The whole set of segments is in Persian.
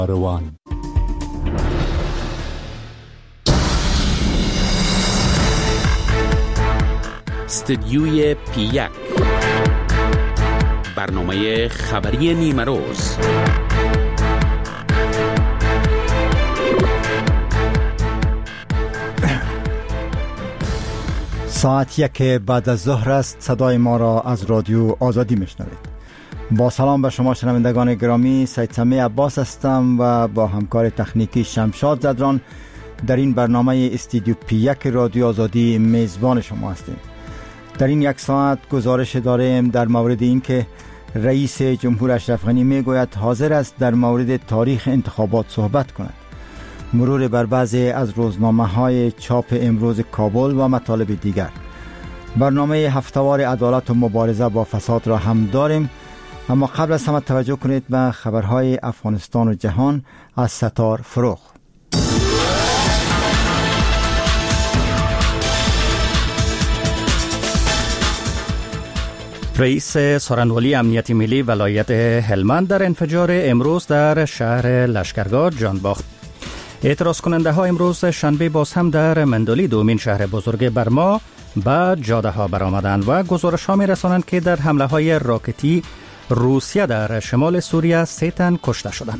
روان. استدیوی پی1 برنامه خبری نیمه روز. ساعت 1 بعد از ظهر است. صدای ما را از رادیو آزادی میشنوید. با سلام به شما شنوندگان گرامی، سید سمیع عباس هستم و با همکار تکنیکی شمشاد زدران در این برنامه استودیو پی1 رادیو آزادی میزبان شما هستیم. در این یک ساعت گزارش داریم در مورد این که رئیس جمهور اشرف غنی میگوید حاضر است در مورد تاریخ انتخابات صحبت کند. مرور بر بعضی از روزنامه‌های چاپ امروز کابل و مطالب دیگر. برنامه هفته‌وار عدالت و مبارزه با فساد را هم داریم، اما قبل از همه توجه کنید به خبرهای افغانستان و جهان از ستار فروغ. رئیس سارنوالی امنیت ملی ولایت هلمند در انفجار امروز در شهر لشکرگاه جان باخت. اعتراض کننده ها امروز شنبه باز هم در مندولی، دومین شهر بزرگ برما، به جاده ها برآمدند و گزارش ها می رسانند که در حمله های راکتی روسیه در شمال سوریه 3 تن کشته شدند.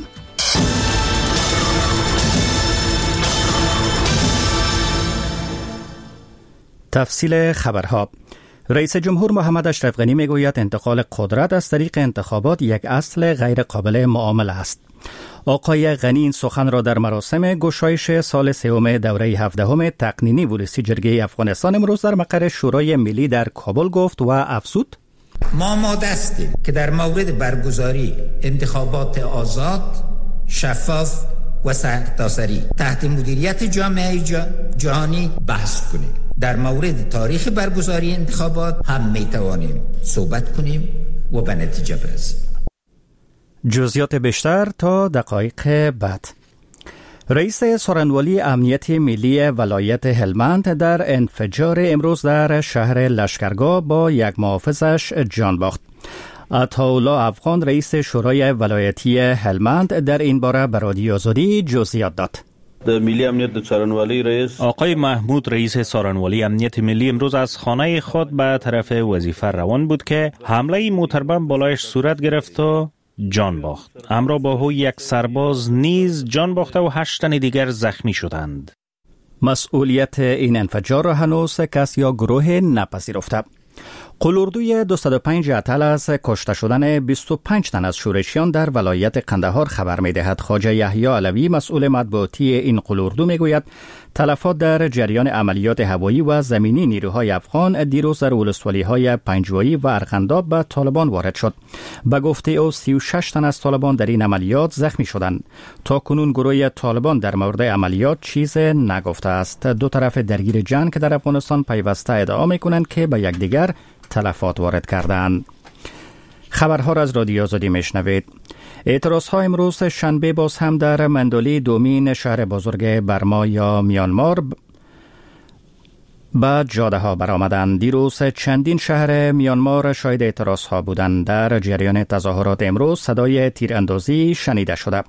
تفصیل خبرها. رئیس جمهور محمد اشرف غنی میگوید انتقال قدرت از طریق انتخابات یک اصل غیر قابل معامله است. آقای غنی این سخن را در مراسم گشایش سال سوم دوره 17 تقنینی ولسی جرگه افغانستان امروز در مقر شورای ملی در کابل گفت و افزود: ما آماده هستیم که در مورد برگزاری انتخابات آزاد، شفاف و سرتاسری تحت مدیریت جامعه جهانی بحث کنیم. در مورد تاریخ برگزاری انتخابات هم می توانیم صحبت کنیم و به نتیجه برسیم. جزئیات بیشتر تا دقایق بعد. رئیس سارنوالی امنیت ملی ولایت هلمند در انفجار امروز در شهر لشکرگاه با یک محافظش جان باخت. عطاالله افغان رئیس شورای ولایتی هلمند در این باره به رادیو آزادی جزئیات داد. در ملی امنیت سارنوالی رئیس آقای محمود رئیس سارنوالی امنیت ملی امروز از خانه خود به طرف وظیفه روان بود که حمله موتربم بالایش صورت گرفت و جان باخت. همراه با او یک سرباز نیز جان باخته و 8 تن دیگر زخمی شدند. مسئولیت این انفجار را هنوز کس یا گروه نپذیرفته. قلوردوی 205 اتل از کشته شدن 25 تن از شورشیان در ولایت قندهار خبر می‌دهد. خواجه یحیی علوی مسئول مطبوعاتی این قلوردو میگوید تلفات در جریان عملیات هوایی و زمینی نیروهای افغان دیروز در ولسوالی‌های پنجوایی و ارغنداب به طالبان وارد شد. به گفته او 36 تن از طالبان در این عملیات زخمی شدند. تا کنون گروه طالبان در مورد عملیات چیز نگفته است. دو طرف درگیر جنگ که در افغانستان پیوسته ادعا می‌کنند که به یکدیگر تلفات وارد کردند. خبرها را از رادیو آزادی میشنوید. اعتراضها امروز شنبه باز هم در مندولی، دومین شهر بزرگ برما یا میانمار، به جاده ها برآمدند. دیروز چندین شهر میانمار شاهد اعتراضها بودند. در جریان تظاهرات امروز صدای تیراندازی شنیده شده.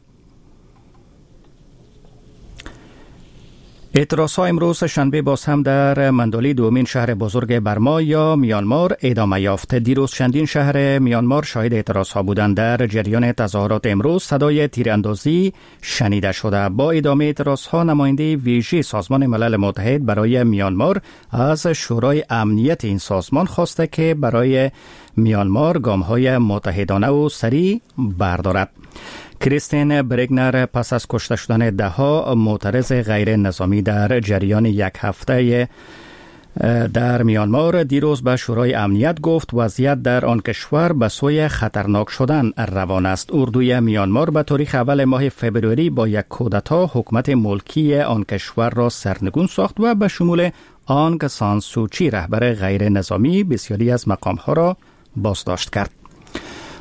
اعتراضها امروز شنبه باز هم در مندولی، دومین شهر بزرگ برما یا میانمار، ادامه یافت. دیروز چندین شهر میانمار شاهد اعتراضها بودند. در جریان تظاهرات امروز صدای تیراندازی شنیده شده. با ادامه اعتراضها نماینده ویژه سازمان ملل متحد برای میانمار از شورای امنیت این سازمان خواسته که برای میانمار گام‌های متحدانه و سریع بردارد. کریستین برگنر پس از کشته شدن 10 معترض غیر نظامی در جریان یک هفته در میانمار دیروز به شورای امنیت گفت وضعیت در آن کشور به سوی خطرناک شدن روان است. اردوی میانمار به تاریخ اول ماه فبروری با یک کودتا حکومت ملکی آن کشور را سرنگون ساخت و به شمول آنگ سان سوچی رهبر غیر نظامی بسیاری از مقامها را بازداشت کرد.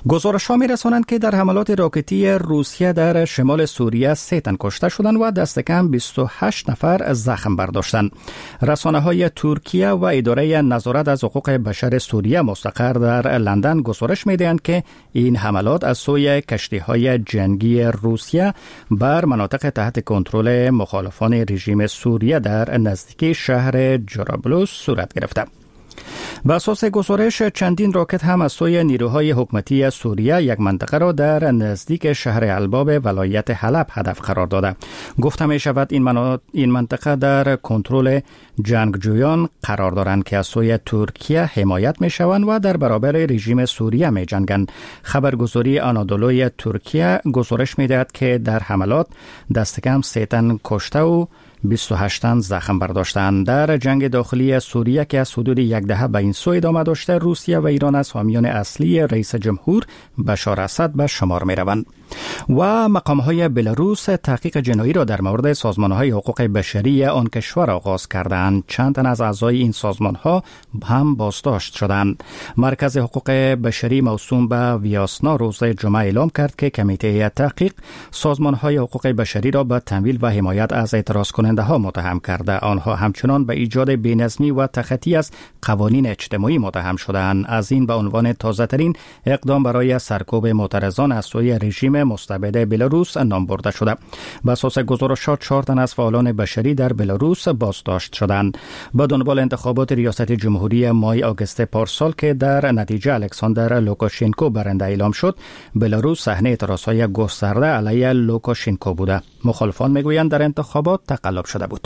گزارش‌ها می‌رسانند که در حملات راکتی روسیه در شمال سوریه 3 تن کشته شدند و دست کم 28 نفر زخم برداشتند. رسانه‌های ترکیه و اداره نظارت از حقوق بشر سوریه مستقر در لندن گزارش می‌دهند که این حملات از سوی کشتی‌های جنگی روسیه بر مناطق تحت کنترل مخالفان رژیم سوریه در نزدیکی شهر جرابلوس صورت گرفته. به اساس گزارش چندین راکت هم از سوی نیروهای حکومتی سوریه یک منطقه را در نزدیک شهر الباب ولایت حلب هدف قرار داده. گفته می شود این منطقه در کنترل جنگجویان قرار دارند که از سوی ترکیه حمایت می شوند و در برابر رژیم سوریه می جنگند. خبرگزاری آنادولوی ترکیه گزارش می دهد که در حملات دست کم 3 تن کشته و 28 تن زخم برداشتند. در جنگ داخلی سوریه که از حدود 1 دهه به این سو ادامه داشته، روسیه و ایران از حامیان اصلی رئیس جمهور بشار اسد به شمار می روند. و مقام‌های بلاروس تحقیق جنایی را در مورد سازمان‌های حقوق بشری آن کشور آغاز کردند. چند تن از اعضای این سازمان‌ها هم بازداشت شدند. مرکز حقوق بشری موسوم به ویاسنا روز جمعه اعلام کرد که کمیته تحقیق سازمان‌های حقوق بشری را به تمویل و حمایت از اعتراض کننده‌ها متهم کرده. آنها همچنان به ایجاد بی‌نظمی و تخطی از قوانین اجتماعی متهم شدند. از این به عنوان تازه‌ترین اقدام برای سرکوب معترضان از سوی رژیم مستبد بلاروس نام برده شده. به اساس گزارشات 4 تن از فعالان بشری در بلاروس بازداشت شدند. با دنبال انتخابات ریاست جمهوری مای آگوست پارسال که در نتیجه الکساندر لوکاشنکو برنده اعلام شد، بلاروس صحنه اعتراضهای گسترده علیه لوکاشنکو بوده. مخالفان میگویند در انتخابات تقلب شده بود.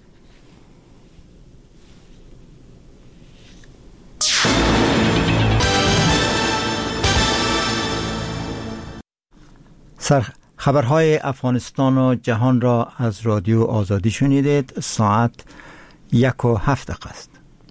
خبرهای افغانستان و جهان را از رادیو آزادی شنیدید. ساعت 1:07 است.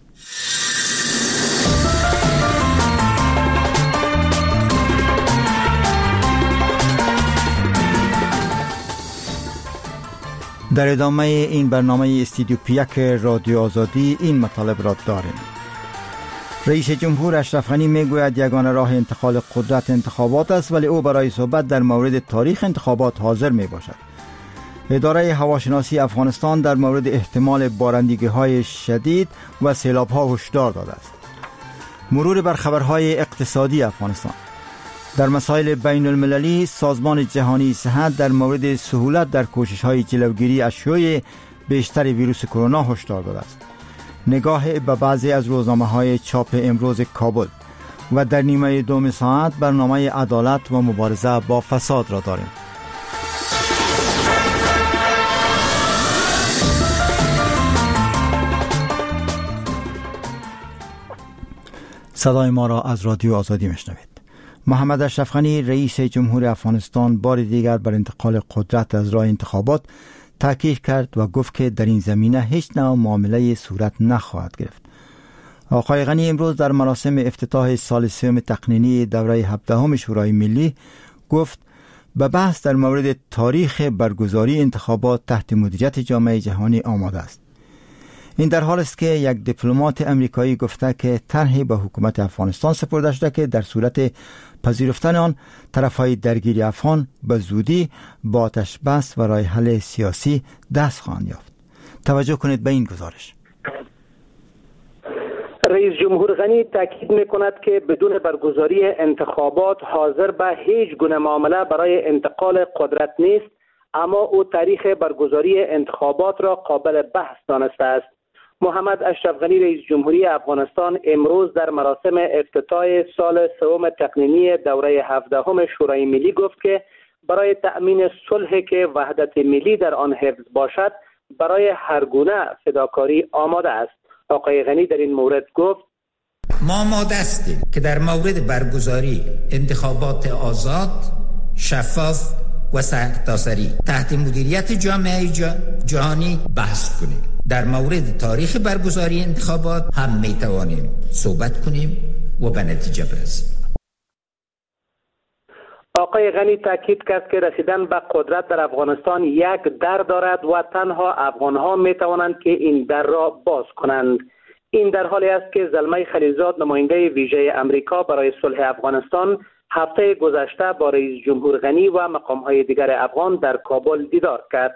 در ادامه این برنامه استودیو پیک رادیو آزادی این مطالب را داریم. رئیس جمهور اشرف غنی میگوید یگانه راه انتقال قدرت انتخابات است، ولی او برای صحبت در مورد تاریخ انتخابات حاضر می باشد. اداره هواشناسی افغانستان در مورد احتمال بارندگی‌های شدید و سیلاب‌ها هشدار داده است. مرور بر خبرهای اقتصادی افغانستان. در مسائل بین المللی، سازمان جهانی صحت در مورد سهولت در کوشش‌های جلوگیری از شیوع بیشتر ویروس کرونا هشدار داده است. نگاه به بعضی از روزنامه‌های چاپ امروز کابل و در نیمه دوم ساعت برنامه عدالت و مبارزه با فساد را داریم. صدای ما را از رادیو آزادی میشنوید. محمد اشرف غنی رئیس جمهور افغانستان بار دیگر بر انتقال قدرت از راه انتخابات تاکید کرد و گفت که در این زمینه هیچ نوع معامله صورت نخواهد گرفت. آقای غنی امروز در مراسم افتتاح سال 3 تقنینی دوره 17 شورای ملی گفت به بحث در مورد تاریخ برگزاری انتخابات تحت مدیریت جامعه جهانی آماده است. این در حال است که یک دیپلمات امریکایی گفته که طرحی به حکومت افغانستان سپرده شده که در صورت پذیرفتن آن طرفهای درگیری افغان به زودی با آتش بس و راه حل سیاسی دست خواهند یافت. توجه کنید به این گزارش. رئیس جمهور غنی تاکید می‌کند که بدون برگزاری انتخابات حاضر به هیچ گونه معامله برای انتقال قدرت نیست، اما او تاریخ برگزاری انتخابات را قابل بحث دانسته است. محمد اشرف غنی رئیس جمهوری افغانستان امروز در مراسم افتتاح سال 3 تقنینی دوره 17 شورای ملی گفت که برای تأمین صلحی که وحدت ملی در آن حفظ باشد برای هر گونه فداکاری آماده است. آقای غنی در این مورد گفت ما آماده هستیم که در مورد برگزاری انتخابات آزاد، شفاف و سرتاسری تحت مدیریت جامعه جهانی بحث کنیم. در مورد تاریخ برگزاری انتخابات هم می توانیم صحبت کنیم و به نتیجه برسیم. آقای غنی تاکید کرد که رسیدن به قدرت در افغانستان یک در دارد و تنها افغان‌ها می توانند که این در را باز کنند. این در حالی است که زلمه خلیلزاد نماینده ویژه امریکا برای صلح افغانستان هفته گذشته با رئیس جمهور غنی و مقام‌های دیگر افغان در کابل دیدار کرد.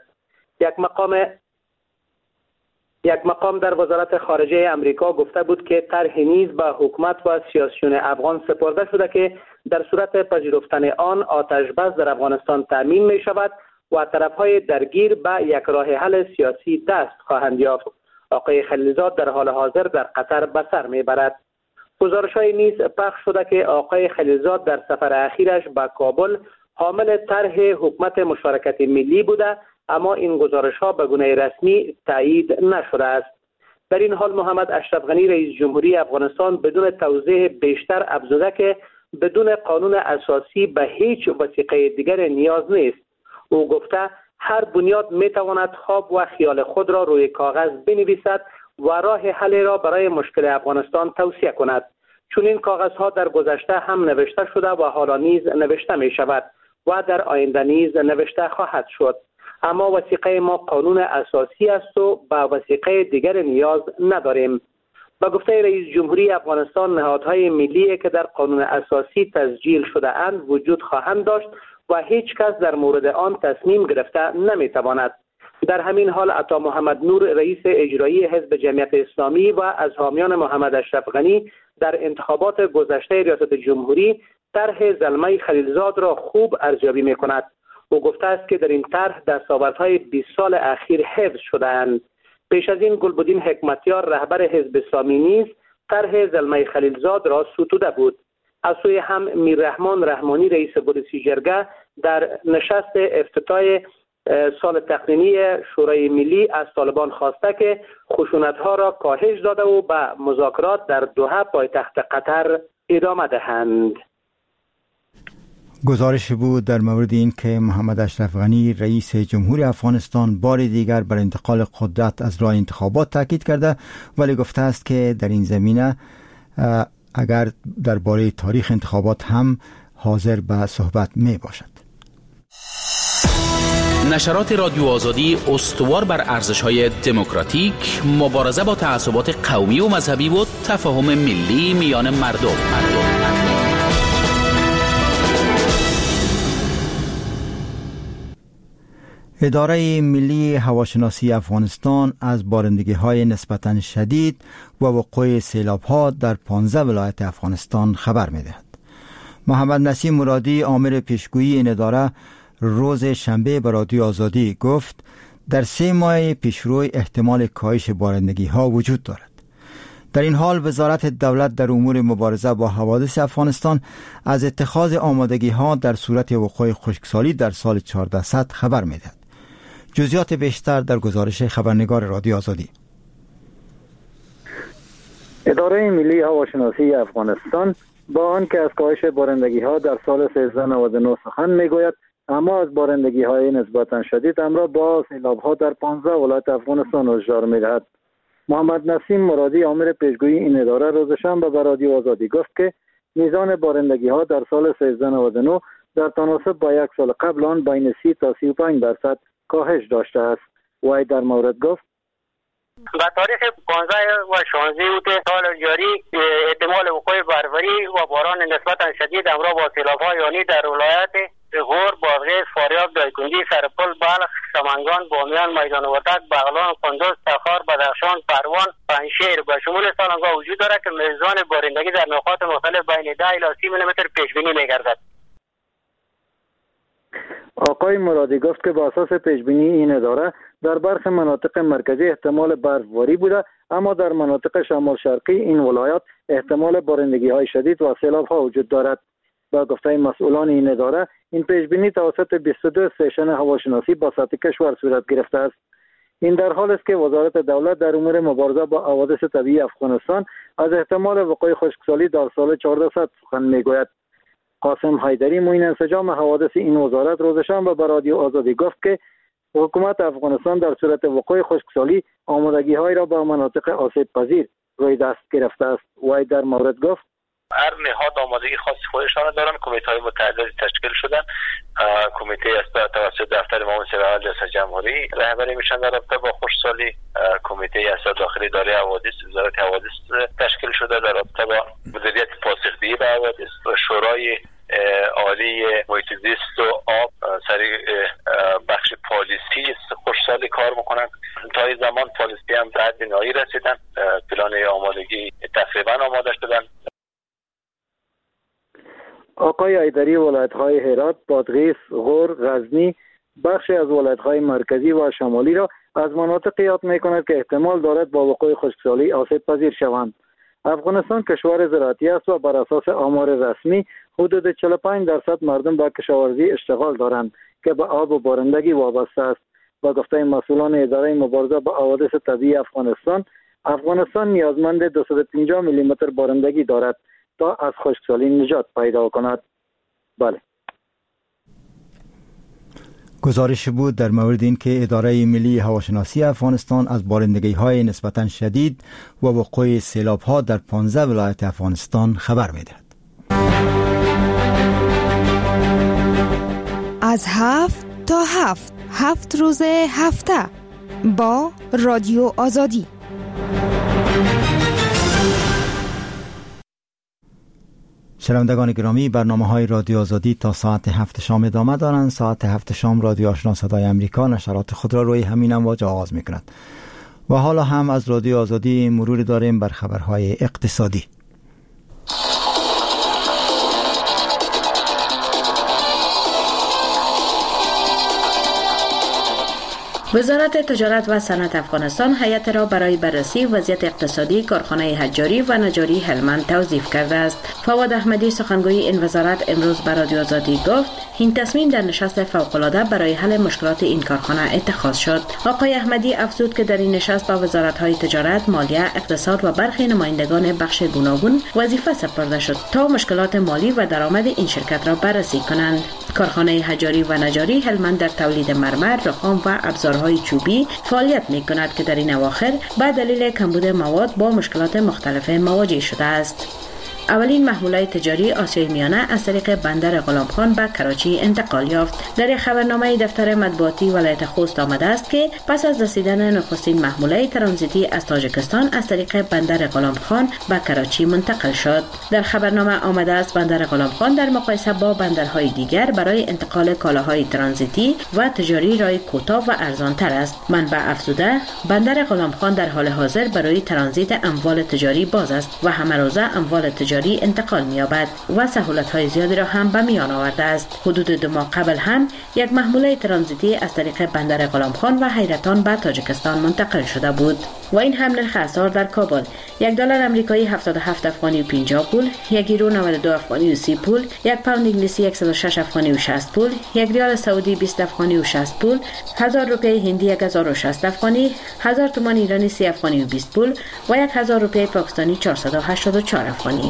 یک مقام در وزارت خارجه امریکا گفته بود که طرح نیز به حکومت و سیاسیون افغان سپرده شده که در صورت پذیرفتن آن آتش بس در افغانستان تامین می شود و طرفهای درگیر به یک راه حل سیاسی دست خواهند یافت. آقای خلیلزاد در حال حاضر در قطر به سر می برد. گزارش‌های نیز پخش شده که آقای خلیلزاد در سفر اخیرش به کابل حامل طرح حکومت مشارکت ملی بوده، اما این گزارش‌ها به گونه رسمی تایید نشده است. در این حال محمد اشرف غنی رئیس جمهوری افغانستان بدون توضیح بیشتر افزوده که بدون قانون اساسی به هیچ وثیقه دیگر نیاز نیست. او گفته هر بنیاد میتواند خواب و خیال خود را روی کاغذ بنویسد و راه حل را برای مشکل افغانستان توصیه کند. چون این کاغذها در گذشته هم نوشته شده و حالا نیز نوشته می شود و در آینده نیز نوشته خواهد شد. اما وثیقه ما قانون اساسی است و به وثیقه دیگر نیاز نداریم. با گفته رئیس جمهوری افغانستان نهادهای ملی که در قانون اساسی تسجیل شده اند وجود خواهند داشت و هیچ کس در مورد آن تصمیم گرفته نمیتواند. در همین حال عطا محمد نور رئیس اجرایی حزب جمعیت اسلامی و از حامیان محمد اشرف غنی در انتخابات گذشته ریاست جمهوری طرح زلمه خلیلزاد را خوب ارزیابی می‌کند. او گفته است که در این طرح دستاوردهای 20 سال اخیر حفظ شده‌اند. پیش از این گلبدین حکمتیار رهبر حزب اسلامی نیز طرح زلمه خلیلزاد را ستوده بود. از سوی هم میررحمان رحمانی رئیس بولیسی جرگه در نشست افتتاح سال تقنینی شورای ملی از طالبان خواسته که خشونت‌ها را کاهش داده و به مذاکرات در دوحه پایتخت قطر ادامه دهند. گزارش بود در مورد این که محمد اشرف غنی رئیس جمهوری افغانستان بار دیگر بر انتقال قدرت از راه انتخابات تاکید کرده، ولی گفته است که در این زمینه اگر درباره تاریخ انتخابات هم حاضر به صحبت می باشد. نشرات رادیو آزادی استوار بر ارزش‌های دموکراتیک، مبارزه با تعصبات قومی و مذهبی و تفاهم ملی میان مردم. اداره ملی هواشناسی افغانستان از بارندگی‌های نسبتاً شدید و وقوع سیلاب‌ها در 15 ولایت افغانستان خبر می‌دهد. محمد نسیم مرادی عامل پیشگویی این اداره روز شنبه به رادیو آزادی گفت در 3 ماه پیشروی احتمال کاهش بارندگی‌ها وجود دارد. در این حال وزارت دولت در امور مبارزه با حوادث افغانستان از اتخاذ آمادگی‌ها در صورت وقوع خشکسالی در سال 1400 خبر می‌دهد. جزئیات بیشتر در گزارش خبرنگار رادیو آزادی. اداره ملی هواشناسی افغانستان با آنکه از کاهش بارندگی‌ها در سال 1399 سخن می‌گوید، اما از بارندگی‌های نسبتاً شدید همراه با سیلاب‌ها در 15 ولایت افغانستان هشدار می‌دهد. محمد نسیم مرادی عامل پیشگویی این اداره روز شنبه به رادیو آزادی گفت که میزان بارندگی‌ها در سال 1399 در تناسب با یک سال قبل آن بین 30 تا 35% کاهش داشته است. وی در مورد گفت به تاریخ 15 و 16 اوت سال جاری احتمال وقوع برفی و باران نسبتا شدید همراه با سیلاب‌ها یعنی در ولایت غور، بادغیس، فاریاب، دایکنډي، سرپل، بلخ، سمنگان، بامیان، میدان وردک، بغلان، کندوز، تخار، بدخشان، پروان، پنجشیر به شمول سالنگاه وجود دارد که میزان بارندگی در نقاط مختلف بین 10 الی 30 میلیمتر پیش بینی می‌گردد. آقای مرادی گفت که با اساس پیشبینی این اداره در برخی مناطق مرکزی احتمال برفباری بوده، اما در مناطق شمال شرقی این ولایات احتمال بارندگی‌های شدید و سیلاب‌ها وجود دارد. با گفته مسئولان این اداره این پیشبینی توسط 22 استیشن هواشناسی با سطح کشور صورت گرفته است. این در حال است که وزارت دولت در امور مبارزه با حوادث طبیعی افغانستان از احتمال وقوع خشکسالی در سال 1400 سخن می‌گوید. قاسم حیدری معین انسجام حوادث این وزارت روز شنبه به رادیو آزادی گفت که حکومت افغانستان در صورت وقوع خشکسالی آمادگی‌های را به مناطق آسیب پذیر روی دست گرفته است. وی در مورد گفت هر نهاد آمادگی خاص خودشان دارند. کمیته‌های متعددی تشکیل شدن. کمیته است توسط دفتر معاون سرحد ریاست جمهوری رهبری میشن در رابطه با خشکسالی. کمیته است داخلی اداره حوادث وزارت حوادث تشکیل شده در رابطه با مدیریت پاسخگویی به حوادث. شورای عالی محیط زیست و آب سر بخش پالیسی خشکسالی کار میکنن. تا این زمان پالیسی هم به حد نهایی رسیدن، پلان آمادگی تقریبا آماده شدن. آقای ایدری ولایت‌های هرات، بادغیس، غور، غزنی، بخشی از ولایت‌های مرکزی و شمالی را از مناطقی یاد می‌کند که احتمال دارد با وقوع خشکسالی آسیب پذیر شوند. افغانستان کشور زراعتی است و بر اساس آمار رسمی حدود 45% مردم به کشاورزی اشتغال دارند که به آب و بارندگی وابسته است. با گفته مسئولان اداره مبارزه با حوادث طبیعی افغانستان نیازمند 250 میلیمتر بارندگی دارد تا از خشکسالی نجات پیدا کند. بله. گزارش بود در مورد اینکه اداره ملی هواشناسی افغانستان از بارندگی‌های نسبتاً شدید و وقوع سیلاب‌ها در 15 ولایت افغانستان خبر می‌دهد. از 7 تا 7 روز هفته با رادیو آزادی. شنوندگان گرامی، برنامه‌های رادیو آزادی تا ساعت 7 شام ادامه دارند. ساعت 7 شام رادیو آشنا صدای امریکا نشرات خود را روی همین امواج آغاز می‌کند. و حالا هم از رادیو آزادی مرور داریم بر خبرهای اقتصادی. وزارت تجارت و صنعت افغانستان هیئت را برای بررسی وضعیت اقتصادی کارخانه حجاری و نجاری هلمند توظیف کرده است. فواد احمدی سخنگوی این وزارت امروز به رادیو آزادی گفت این تصمیم در نشست فوق‌العاده برای حل مشکلات این کارخانه اتخاذ شد. آقای احمدی افزود که در این نشست با وزارت‌های تجارت، مالیه، اقتصاد و برخی نمایندگان بخش گوناگون وظیفه سپرده شد تا مشکلات مالی و درآمد این شرکت را بررسی کنند. کارخانه حجاری و نجاری هلمند در تولید مرمر، رخام و ابزارهای چوبی فعالیت می‌کند که در این اواخر به دلیل کمبود مواد با مشکلات مختلف مواجه شده است. اولین محمولات تجاری آسیای میانه از طریق بندر غلامخان به کراچی انتقال یافت. در خبرنامه دفتر مطبوعاتی ولایت خوست آمده است که پس از رسیدن نخستین محمولات ترانزیتی از تاجیکستان از طریق بندر غلامخان به کراچی منتقل شد. در خبرنامه آمده است بندر غلامخان در مقایسه با بندرهای دیگر برای انتقال کالاهای ترانزیتی و تجاری راه کوتاه و ارزان‌تر است. منبع افزوده بندر غلامخان در حال حاضر برای ترانزیت اموال تجاری باز است و همه روزه اموال تجاری انتقال می‌یابد و سهولت‌های زیادی را هم به میان آورده است. حدود 2 ماه قبل هم یک محموله ترانزیتی از طریق بندر غلامخان و حیرتان به تاجیکستان منتقل شده بود. و این هم نرخ اسعار در کابل: $1 آمریکایی 77 افغانی و 50 پول، یک یورو 92 افغانی و 30 پول، یک پوند انگلیسی 106 افغانی و 60 پول، یک ریال سعودی 20 افغانی و 60 پول، 1000 روپیه هندی 1060 افغانی، 1000 تومان ایرانی 30 افغانی و 20 پول و 1000 روپیه پاکستانی 484 افغانی.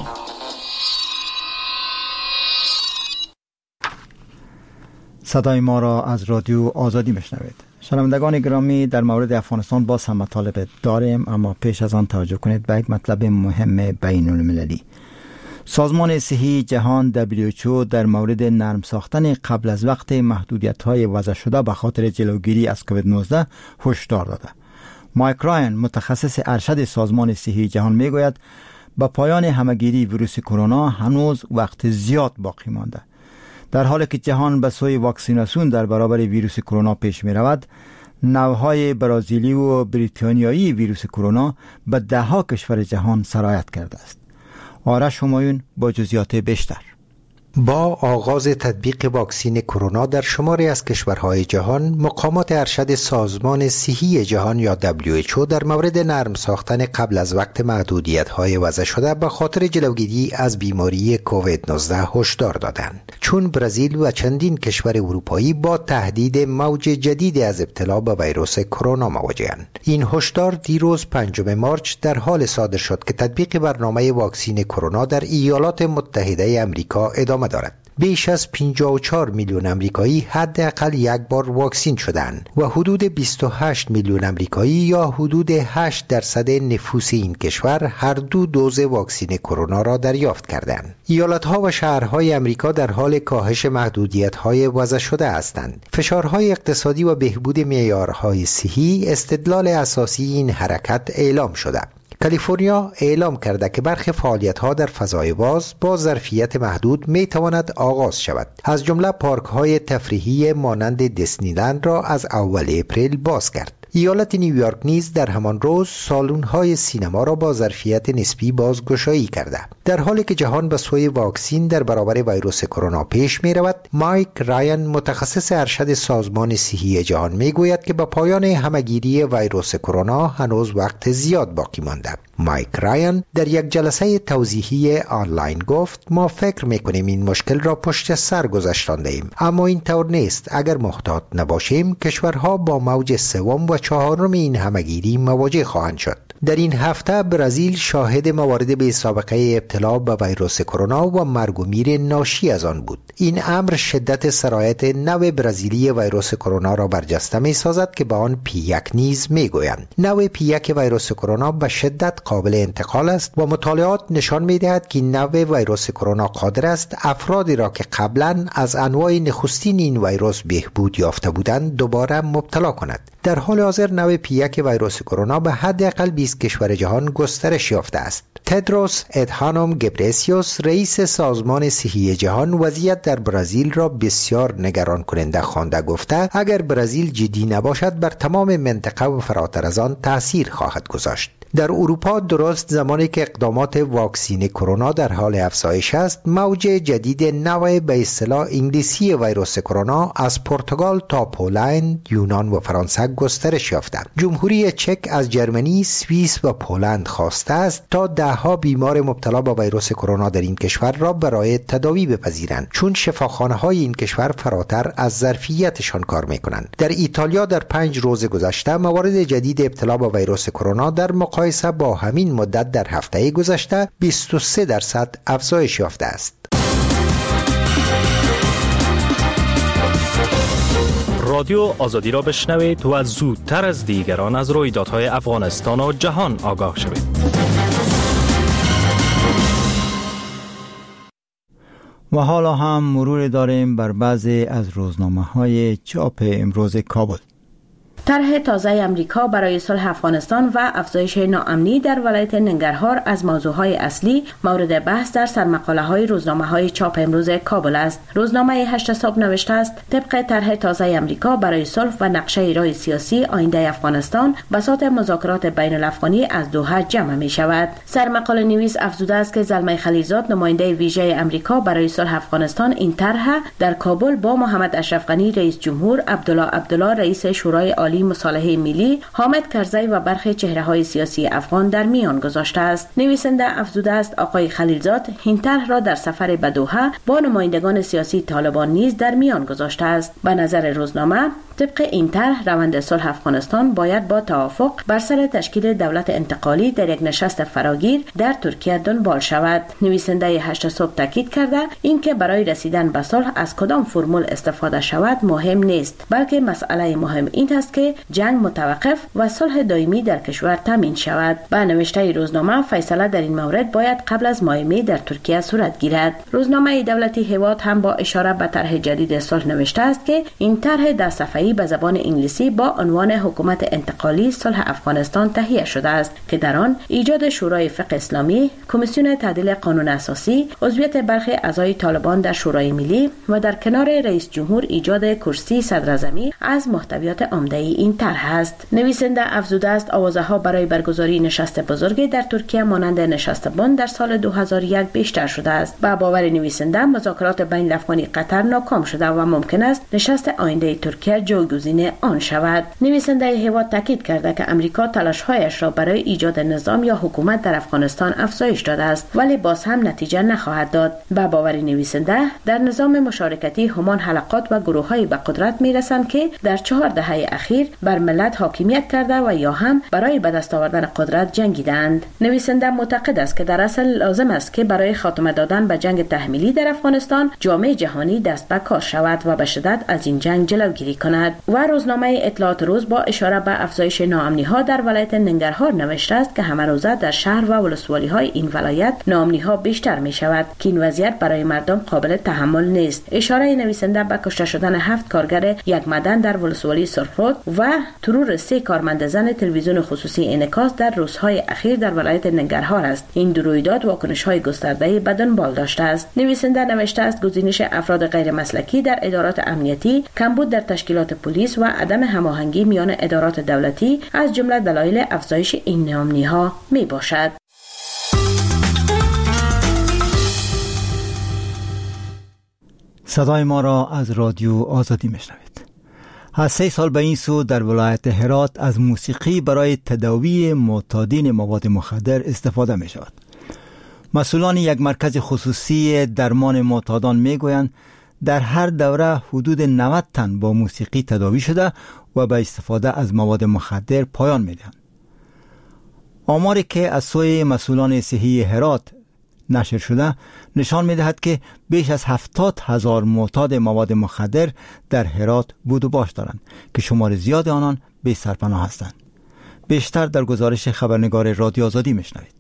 صدای ما را از رادیو آزادی میشنوید. شنوندگان گرامی، در مورد افغانستان باز هم مطالب داریم، اما پیش از آن توجه کنید به یک مطلب مهم بین المللی. سازمان صحی جهان WHO در مورد نرم ساختن قبل از وقت محدودیت‌های وضع شده به خاطر جلوگیری از کووید 19 هشدار داده. مایک راین، متخصص ارشد سازمان صحی جهان، میگوید با پایان همگیری ویروس کرونا هنوز وقت زیاد باقی مانده. در حالی که جهان به سوی واکسیناسیون در برابر ویروس کرونا پیش می رود، نوهای برازیلی و بریتانیایی ویروس کرونا به 10 کشور جهان سرایت کرده است. آرش همایون با جزئیات بیشتر. با آغاز تطبیق واکسین کرونا در شماری از کشورهای جهان، مقامات ارشد سازمان صحی جهان یا WHO در مورد نرم ساختن قبل از وقت محدودیت‌های وضع شده به خاطر جلوگیری از بیماری کووید 19 هشدار دادند، چون برزیل و چندین کشور اروپایی با تهدید موج جدید از ابتلا به ویروس کرونا مواجه‌اند. این هشدار دیروز 5 مارس در حال صادر شد که تطبیق برنامه واکسین کرونا در ایالات متحده آمریکا ادامه دارد. بیش از 54 میلیون آمریکایی حداقل یک بار واکسین شدند و حدود 28 میلیون آمریکایی یا حدود 8% نفوس این کشور هر 2 دوز واکسین کرونا را دریافت کردند. ایالت‌ها و شهرهای آمریکا در حال کاهش محدودیت‌های وضع شده هستند. فشارهای اقتصادی و بهبود معیارهای صحی استدلال اساسی این حرکت اعلام شده. کالیفرنیا اعلام کرده که برخی فعالیت‌ها در فضای باز با ظرفیت محدود می‌تواند آغاز شود. از جمله پارک‌های تفریحی مانند دیسنیلند را از اول اپریل باز کرد. ایالت نیویورک نیز در همان روز سالن‌های سینما را با ظرفیت نسبی بازگشایی کرده. در حالی که جهان به سوی واکسین در برابر ویروس کرونا پیش می‌رود، مایک رایان متخصص ارشد سازمان صحی جهان می‌گوید که به پایان همه‌گیری ویروس کرونا هنوز وقت زیاد باقی مانده. مایک رایان در یک جلسه توضیحی آنلاین گفت: ما فکر می‌کنیم این مشکل را پشت سر گذاشته‌ایم، اما این طور نیست. اگر محتاط نباشیم، کشورها با موج سوم و چهارم این همه‌گیری مواجه خواهند شد. در این هفته برزیل شاهد موارد بی سابقه ابتلا به ویروس کرونا و مرگ و میر ناشی از آن بود. این امر شدت سرایت نوع برزیلی ویروس کرونا را برجسته می‌سازد که به آن P1 نیز می‌گویند. نوع P1 ویروس کرونا به شدت قابل انتقال است و مطالعات نشان می‌دهد که نوع ویروس کرونا قادر است افرادی را که قبلا از انواع نخستین این ویروس بهبود یافته بودند دوباره مبتلا کند. در حال حاضر نوع P1 ویروس کرونا به حداقل 20 کشور جهان گسترش یافته است. تدروس ادهانوم گبرسیوس رئیس سازمان صحی جهان وضعیت در برزیل را بسیار نگران کننده خوانده گفته اگر برزیل جدی نباشد بر تمام منطقه و فراتر از آن تأثیر خواهد گذاشت. در اروپا درست زمانی که اقدامات واکسین کرونا در حال افزایش است، موج جدید نوع به اصطلاح انگلیسی ویروس کرونا از پرتغال تا پولند، یونان و فرانسه گسترش یافته. جمهوری چک از جرمنی، سوئیس و پولند خواسته است تا دهها بیمار مبتلا به ویروس کرونا در این کشور را برای تداوی بپذیرند، چون شفاخانه‌های این کشور فراتر از ظرفیتشان کار می‌کنند. در ایتالیا در 5 روز گذشته موارد جدید ابتلا به ویروس کرونا در مقایسه با همین مدت در هفته گذشته 23% افزایش یافته است. رادیو آزادی را بشنوید و زودتر از دیگران از رویدادهای افغانستان و جهان آگاه شوید. و حالا هم مرور داریم بر بعضی از روزنامه‌های چاپ امروز کابل. طرح تازه امریکا برای صلح افغانستان و افزایش ناامنی در ولایت ننگرهار از موضوعهای اصلی مورد بحث در سرمقاله‌های روزنامه‌های چاپ امروز کابل است. روزنامه 8 صبح نوشته است: طبق طرح تازه امریکا برای صلح و نقشه راه سیاسی آینده افغانستان، بساط مذاکرات بین الافغانی از دوحه جمع می شود. سرمقاله نویس افزوده است که زلمه خلیلزاد، نماینده ویژه امریکا برای صلح افغانستان، این طرح در کابل با محمد اشرف غنی رئیس جمهور، عبدالله رئیس شورای عالی مصالحه ملی، حامد کرزی و برخی چهره‌های سیاسی افغان در میان گذاشته است. نویسنده افزوده است آقای خلیلزاد این طرح را در سفر به دوحه با نمایندگان سیاسی طالبان نیز در میان گذاشته است. به نظر روزنامه طبق این طرح روند صلح افغانستان باید با توافق بر سر تشکیل دولت انتقالی در یک نشست فراگیر در ترکیه دنبال شود. نویسنده 8 صبح تاکید کرده اینکه برای رسیدن به صلح از کدام فرمول استفاده شود مهم نیست، بلکه مسئله مهم این است که جنگ متوقف و صلح دائمی در کشور تامین شود. با نوشته روزنامه فیصله در این مورد باید قبل از ماه می در ترکیه صورت گیرد. روزنامه دولتی هواد هم با اشاره به طرح جدید صلح نوشته است که این طرح دست‌صفحه‌ای به زبان انگلیسی با عنوان حکومت انتقالی صلح افغانستان تهیه شده است که در آن ایجاد شورای فقه اسلامی، کمیسیون تعدیل قانون اساسی، عضویت برخی اعضای طالبان در شورای ملی و در کنار رئیس جمهور ایجاد کرسی صدراعظمی از محتویات عمده این طرح است. نویسنده افزوده است آوازها برای برگزاری نشست بزرگ در ترکیه مانند نشست بن در سال 2001 بیشتر شده است. با باور نویسنده مذاکرات بین افغانی قطر ناکام شده و ممکن است نشست آینده ترکیه جایگزین آن شود. نویسنده هواد تاکید کرده که امریکا تلاش‌هایش را برای ایجاد نظام یا حکومت در افغانستان افزایش داده است، ولی باز هم نتیجه نخواهد داد. با باور نویسنده در نظام مشارکتی همان حلقات و گروه‌های به قدرت می‌رسند که در 4 دهه اخیر بر ملت حاکمیت کرده و یا هم برای به دست آوردن قدرت جنگیدند. نویسنده معتقد است که در اصل لازم است که برای خاتمه دادن به جنگ تحمیلی در افغانستان جامعه جهانی دست به کار شود و به شدت از این جنگ جلوگیری کند. آمد. و روزنامه اطلاعات روز با اشاره به افزایش ناامنی‌ها در ولایت ننگرهار نوشته است که همه روزه در شهر و ولسوالی‌های این ولایت ناامنی‌ها بیشتر می‌شود که این وضعیت برای مردم قابل تحمل نیست. اشاره نویسنده به کشته شدن 7 کارگر یک معدن در ولسوالی سرخرود و ترور 3 کارمند زن تلویزیون خصوصی انعکاس در روزهای اخیر در ولایت ننگرهار است. این دو رویداد واکنش‌های گسترده‌ای به دنبال داشته است. نویسنده نوشته است گزینش افراد غیر مسلکی در ادارات امنیتی، کمبود در تشکیلات پلیس و عدم هماهنگی میان ادارات دولتی از جمله دلایل افزایش این ناامنی‌ها میباشد. صدای ما را از رادیو آزادی میشنوید. از 3 سال به این سو در ولایت هرات از موسیقی برای تداوی معتادین مواد مخدر استفاده می شود. مسئولان یک مرکز خصوصی درمان معتادان می گویند در هر دوره حدود 90 تن با موسیقی تداوی شده و به استفاده از مواد مخدر پایان می دهند. آماری که از سوی مسئولان صحی هرات نشر شده نشان می دهد که بیش از 70,000 معتاد مواد مخدر در هرات بود و باش دارند که شمار زیاد آنان بی سرپناه هستند. بیشتر در گزارش خبرنگار رادیو آزادی میشنوید.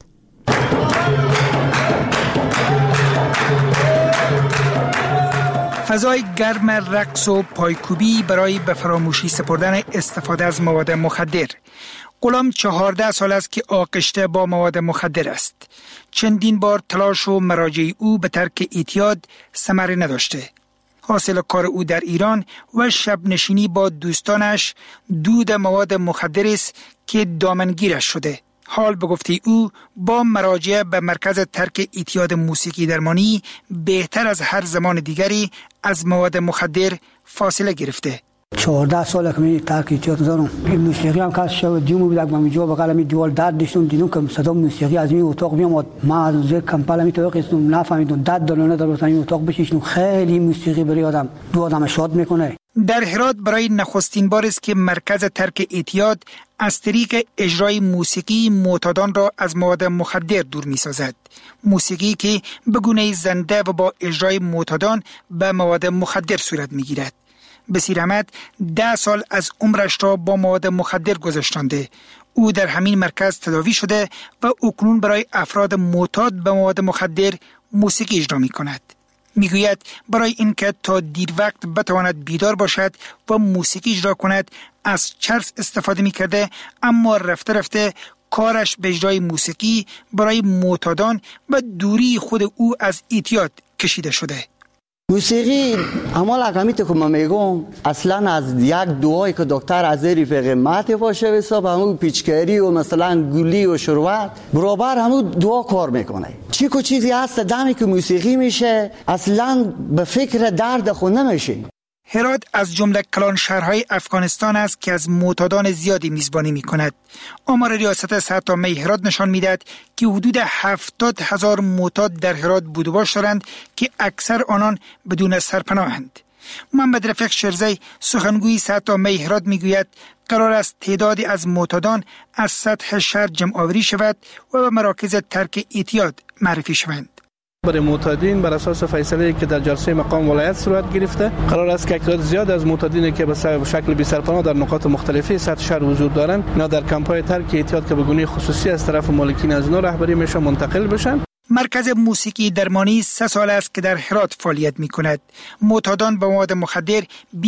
فضای گرم رقص و پایکوبی برای به فراموشی سپردن استفاده از مواد مخدر. غلام 14 سال است که آغشته با مواد مخدر است. چندین بار تلاش و مراجع او به ترک اعتیاد ثمر نداشته. حاصل کار او در ایران و شب نشینی با دوستانش دود مواد مخدر است که دامنگیرش شده. حال به گفته او با مراجعه به مرکز ترک اعتیاد موسیقی درمانی بهتر از هر زمان دیگری از مواد مخدر فاصله گرفته. 14 سال که من ترک اعتیاد دارم. این موسیقی هم که شب دیمو بود من جو بغل می دیوال داد داشتم دیدم که صدا موسیقی از می اتاق میاد. ما از زیر کمپل می تو قسم نفهمیدم داد دلونه در این اتاق بشینم. خیلی موسیقی برای آدم دو آدم شاد میکنه. در هرات برای نخستین بار است که مرکز ترک اعتیاد از طریق اجرای موسیقی معتادان را از مواد مخدر دور می سازد. موسیقی که به گونه زنده و با اجرای معتادان به مواد مخدر صورت می گیرد. بصیر احمد 10 سال از عمرش را با مواد مخدر گذاشتانده. او در همین مرکز تداوی شده و اکنون برای افراد معتاد به مواد مخدر موسیقی اجرا می کند. میگوید برای اینکه تا دیر وقت بتواند بیدار باشد و موسیقی اجرا کند از چرس استفاده میکرده، اما رفته رفته کارش به اجرای موسیقی برای معتادان و دوری خود او از اعتیاد کشیده شده. موسیقی اما لقمیت که من میگم اصلا از یک دعایی که دکتر از رفیق مات باشه حساب همون پیچکاری و مثلا گلی و شروعات برابر همون دعا کار میکنه. چی کو چیزی هست دمی که موسیقی میشه اصلا به فکر درد خود نمیشه. هرات از جمله کلان شهرهای افغانستان است که از معتادان زیادی میزبانی میکند. آمار ریاست صحت عامه هرات نشان میدهد که حدود 70,000 معتاد در هرات بود و باش دارند که اکثر آنان بدون سرپناهند. محمد رفیق شرزی سخنگوی صحت عامه هرات میگوید قرار است تعدادی از معتادان از سطح شهر جمع آوری شود و به مراکز ترک اعتیاد معرفی شوند. برای معتادین بر اساس فیصله که در جلسه مقام ولایت صورت گرفته قرار است که تعداد زیاد از معتادین که به شکل بی سرپناه در نقاط مختلفی سطح شهر حضور دارند اینا در کمپ‌های ترک اعتیاد که به گونه خصوصی از طرف مالکین از اینا رهبری میشه منتقل بشن. مرکز موسیقی درمانی 3 سال است که در هرات فعالیت می کند. معتادان با مواد مخدر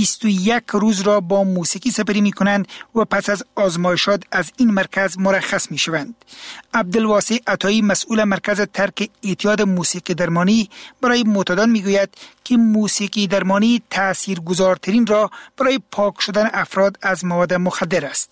21 روز را با موسیقی سپری می کنند و پس از آزمایشات از این مرکز مرخص می شوند. عبدالواسع عطایی مسئول مرکز ترک اعتیاد موسیقی درمانی برای معتادان می گوید که موسیقی درمانی تاثیرگذارترین را برای پاک شدن افراد از مواد مخدر است.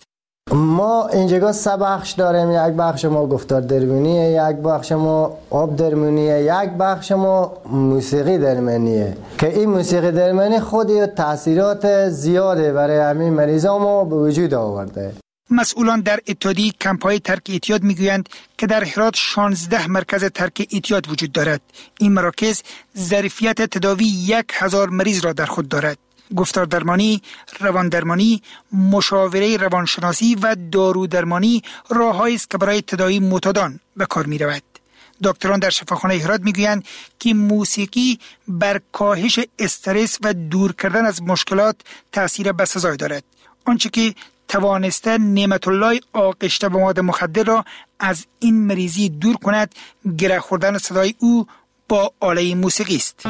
ما اینجا 3 بخش داریم. یک بخش ما گفتار درمانیه، یک بخش ما آب درمانیه، یک بخش ما موسیقی درمانیه که این موسیقی درمانی خودی تاثیرات زیاده برای همین مریضا ما به وجود آورده. مسئولان در اتحادیه کمپ‌های ترک اعتیاد میگویند که در هرات 16 مرکز ترک اعتیاد وجود دارد. این مراکز ظرفیت تداوی 1000 مریض را در خود دارد. گفتار درمانی، روان درمانی، مشاوره روانشناسی و دارو درمانی راه‌هایی است که برای تداوی معتادان به کار می‌رود. دکتران در شفاخانه هرات میگویند که موسیقی بر کاهش استرس و دور کردن از مشکلات تاثیر بسزای دارد. آنچه که توانسته نعمت الله آغشته به مواد مخدر را از این مریضی دور کند، گره خوردن صدای او با آله موسیقی است.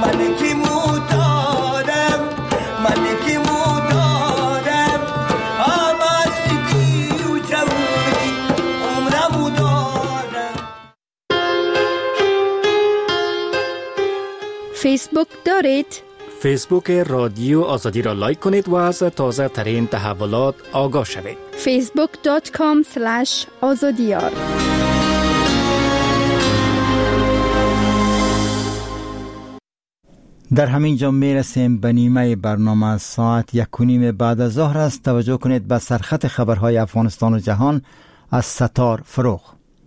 فیسبوک دارید؟ فیسبوک رادیو آزادی را لایک کنید و از تازه ترین تحولات آگاه شوید. facebook.com/azadiyar. در همین جا میرسیم به نیمه برنامه. ساعت 1:30 بعد از ظهر است. توجه کنید به سرخط خبرهای افغانستان و جهان از ستار فروغ.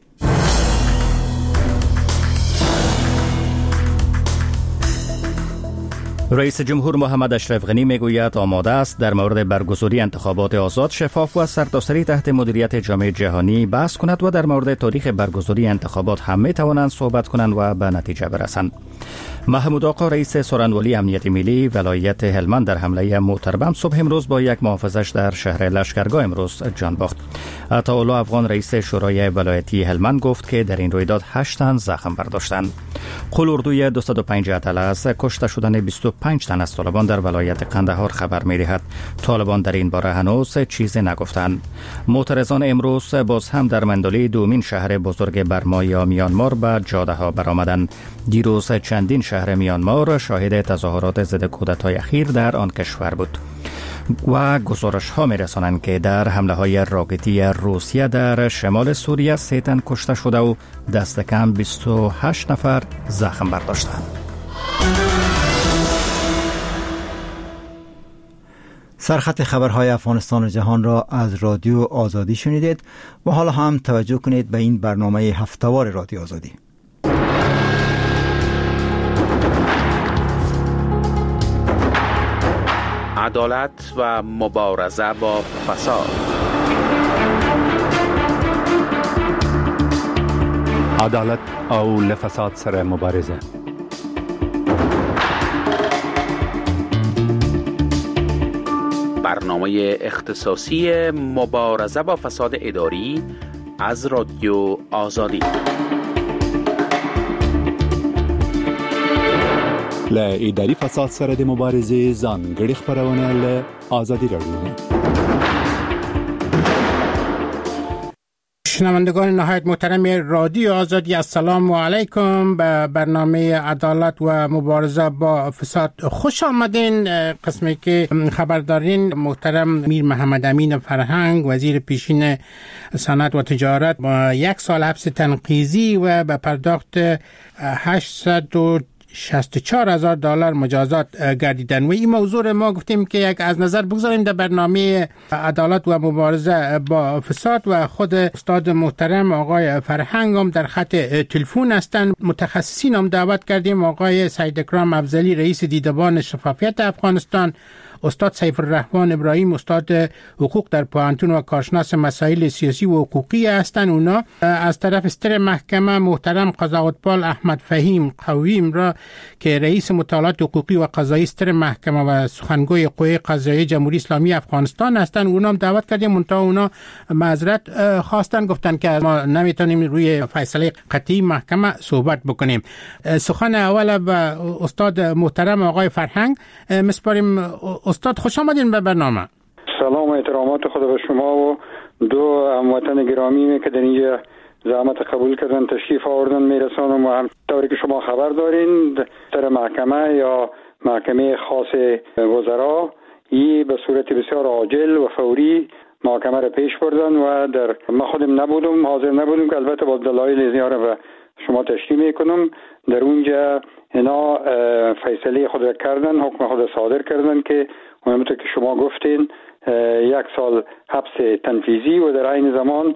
رئیس جمهور محمد اشرف غنی میگوید آماده است در مورد برگزاری انتخابات آزاد، شفاف و سرتاسری تحت مدیریت جامعه جهانی بحث کند و در مورد تاریخ برگزاری انتخابات هم میتوانند صحبت کنند و به نتیجه برسند. محمود آقا رئیس سورانوالی امنیت ملی ولایت هلمند در حمله موتربم صبح امروز با یک محافظش در شهر لشکرگاه امروز جان باخت. عطاالله افغان رئیس شورای ولایتی هلمند گفت که در این رویداد 8 تن زخم برداشتند. قول اردوی 205 اطلاع از کشته شدن 25 تن از طالبان در ولایت قندهار خبر می‌دهد. طالبان در این باره هنوز چیزی نگفتند. معترضان امروز باز هم در مندلی دومین شهر بزرگ برما یا میانمار به جاده ها برآمدند. دیروز چندین شهر میانمار شاهد تظاهرات ضد کودتای اخیر در آن کشور بود و گزارش ها می رسانند که در حمله های راکتی روسیه در شمال سوریه 3 تن کشته شده و دست کم 28 نفر زخم برداشتند. سرخط خبرهای افغانستان و جهان را از رادیو آزادی شنیدید و حالا هم توجه کنید به این برنامه هفته‌وار رادیو آزادی. عدالت و مبارزه با فساد. عدالت او لفساد سره مبارزه. برنامه اختصاصی مبارزه با فساد اداری از رادیو آزادی. له اداري فساد سره د مبارزې ځانګړي خبرونه له آزادی رادیو. شنوندگان نهایت محترم رادیو آزادی، السلام علیکم. به برنامه عدالت و مبارزه با فساد خوش آمدین. قسمی که خبر دارین محترم میر محمد امین فرهنگ وزیر پیشین صنعت و تجارت با 1 سال حبس تنقیزی و به پرداخت $864,000 مجازات گردیدن. و این موضوع ما گفتیم که یک از نظر بگذاریم در برنامه عدالت و مبارزه با فساد و خود استاد محترم آقای فرهنگ هم در خط تلفن هستند. متخصصین هم دعوت کردیم، آقای سعید اکرام افضلی رئیس دیدبان شفافیت افغانستان، استاد سیف الرحمن ابراهیم استاد حقوق در پوهنتون و کارشناس مسائل سیاسی و حقوقی هستند. اونا از طرف ستر محکمه محترم قضاوتپال احمد فهیم قویم را که رئیس مطالعات حقوقی و قضایی ستر محکمه و سخنگوی قوه قضاییه جمهوری اسلامی افغانستان هستند. اونا هم دعوت کردیم، منتها اونا معذرت خواستن، گفتن که ما نمیتونیم روی فیصله قطعی محکمه صحبت بکنیم. سخن اول به استاد محترم آقای فرهنگ مسپاریم. استاد خوش آمدین به برنامه. سلام و احترامات خدا به شما و دو هموطن گرامی که در اینجا زحمت قبول کردن تشریف آوردن میرسانم و همطوری که شما خبر دارین در محکمه یا محکمه خاص وزرا ای به صورت بسیار عاجل و فوری محکمه را پیش بردن و در ما خودم نبودم، حاضر نبودم که البته با دلایل زیاره و شما تشریح میکنم. در اونجا اینا فیصله خود را کردن، حکم خود صادر کردن که همونطور که شما گفتین 1 سال حبس تنفیذی و در عین زمان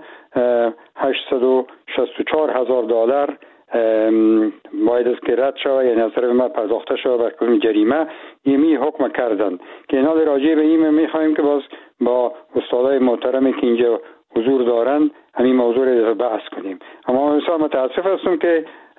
$864,000 باید از که رد شود، یعنی از طرف ما پرداخته شود بر کنون جریمه. یمی حکم کردن که اینا در راجع به این میخوایم که باز با استادای محترمی که اینجا حضور دارند همین موضوع رو بحث کنیم. اما بسیار متاسف هستم که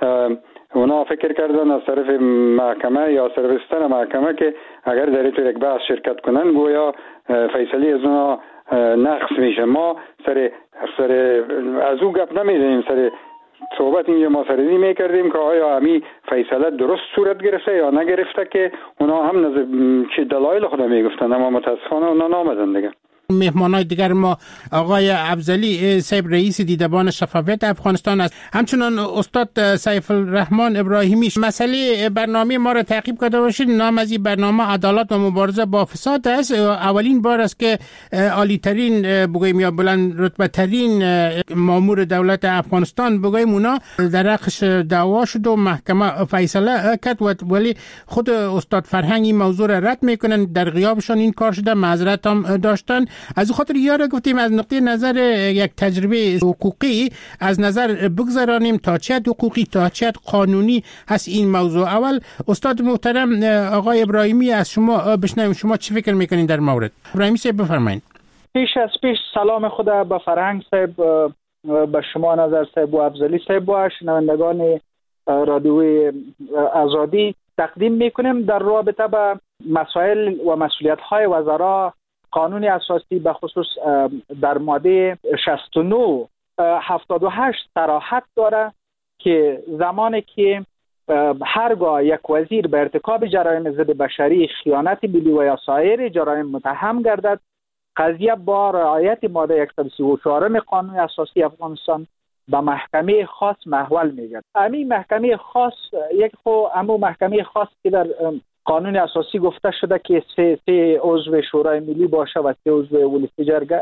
اونا فکر کردن از طرف محکمه یا سرویستر محکمه که اگر در این یک بحث شرکت کنن گویا فیصله از اونا نقص میشه. ما سر از او گپ نمیزنیم، سر صحبت اینجا ما سردی میکردیم که آیا همی فیصله درست صورت گرفته یا نگرفته، که اونا هم چه دلایل خود میگفتن، اما متاسفانه اونا نامدن دیگه. مهمانای دیگر ما آقای افضلی صاحب رئیس دیدبان شفافیت افغانستان است، همچنان استاد سیف الرحمن ابراهیمی. مسئله برنامه ما را تعقیب کرده باشید. نام از این برنامه عدالت و مبارزه با فساد است. اولین بار است که عالی ترین بگوییم یا بلند رتبه ترین مامور دولت افغانستان بگوییم اونا در حقش دعوا شد و محکمه فیصله کرد، ولی خود استاد فرهنگ این موضوع را رد میکنن. در غیابشان این کار شده، معذرت هم داشتن. از خاطر یاره گفتیم از نقطه نظر یک تجربه حقوقی از نظر بگذارانیم تا چه حقوقی تا چه قانونی هست این موضوع. اول استاد محترم آقای ابراهیمی از شما بشنویم، شما چی فکر میکنین در مورد؟ ابراهیمی صاحب بفرمایید. پیش سلام خود به فرهنگ صاحب، به شما نظر صاحب و افضلی صاحب و شنوندگان رادیوی آزادی تقدیم میکنیم در رابطه با مسائل و مسئولیت‌های وزرا. قانون اساسی به خصوص در ماده 69 78 صراحت داره که زمانی که هرگاه یک وزیر به ارتکاب جرایم ضد بشری، خیانت ملی و یا سایر جرایم متهم گردد، قضیه با رعایت ماده 134 قانون اساسی افغانستان به محکمه خاص محول میگرد. همین محکمه خاص امو محکمه خاص که در قانون اساسی گفته شده که سه عضو شورای ملی باشه و 3 عضو ولسی جرگه،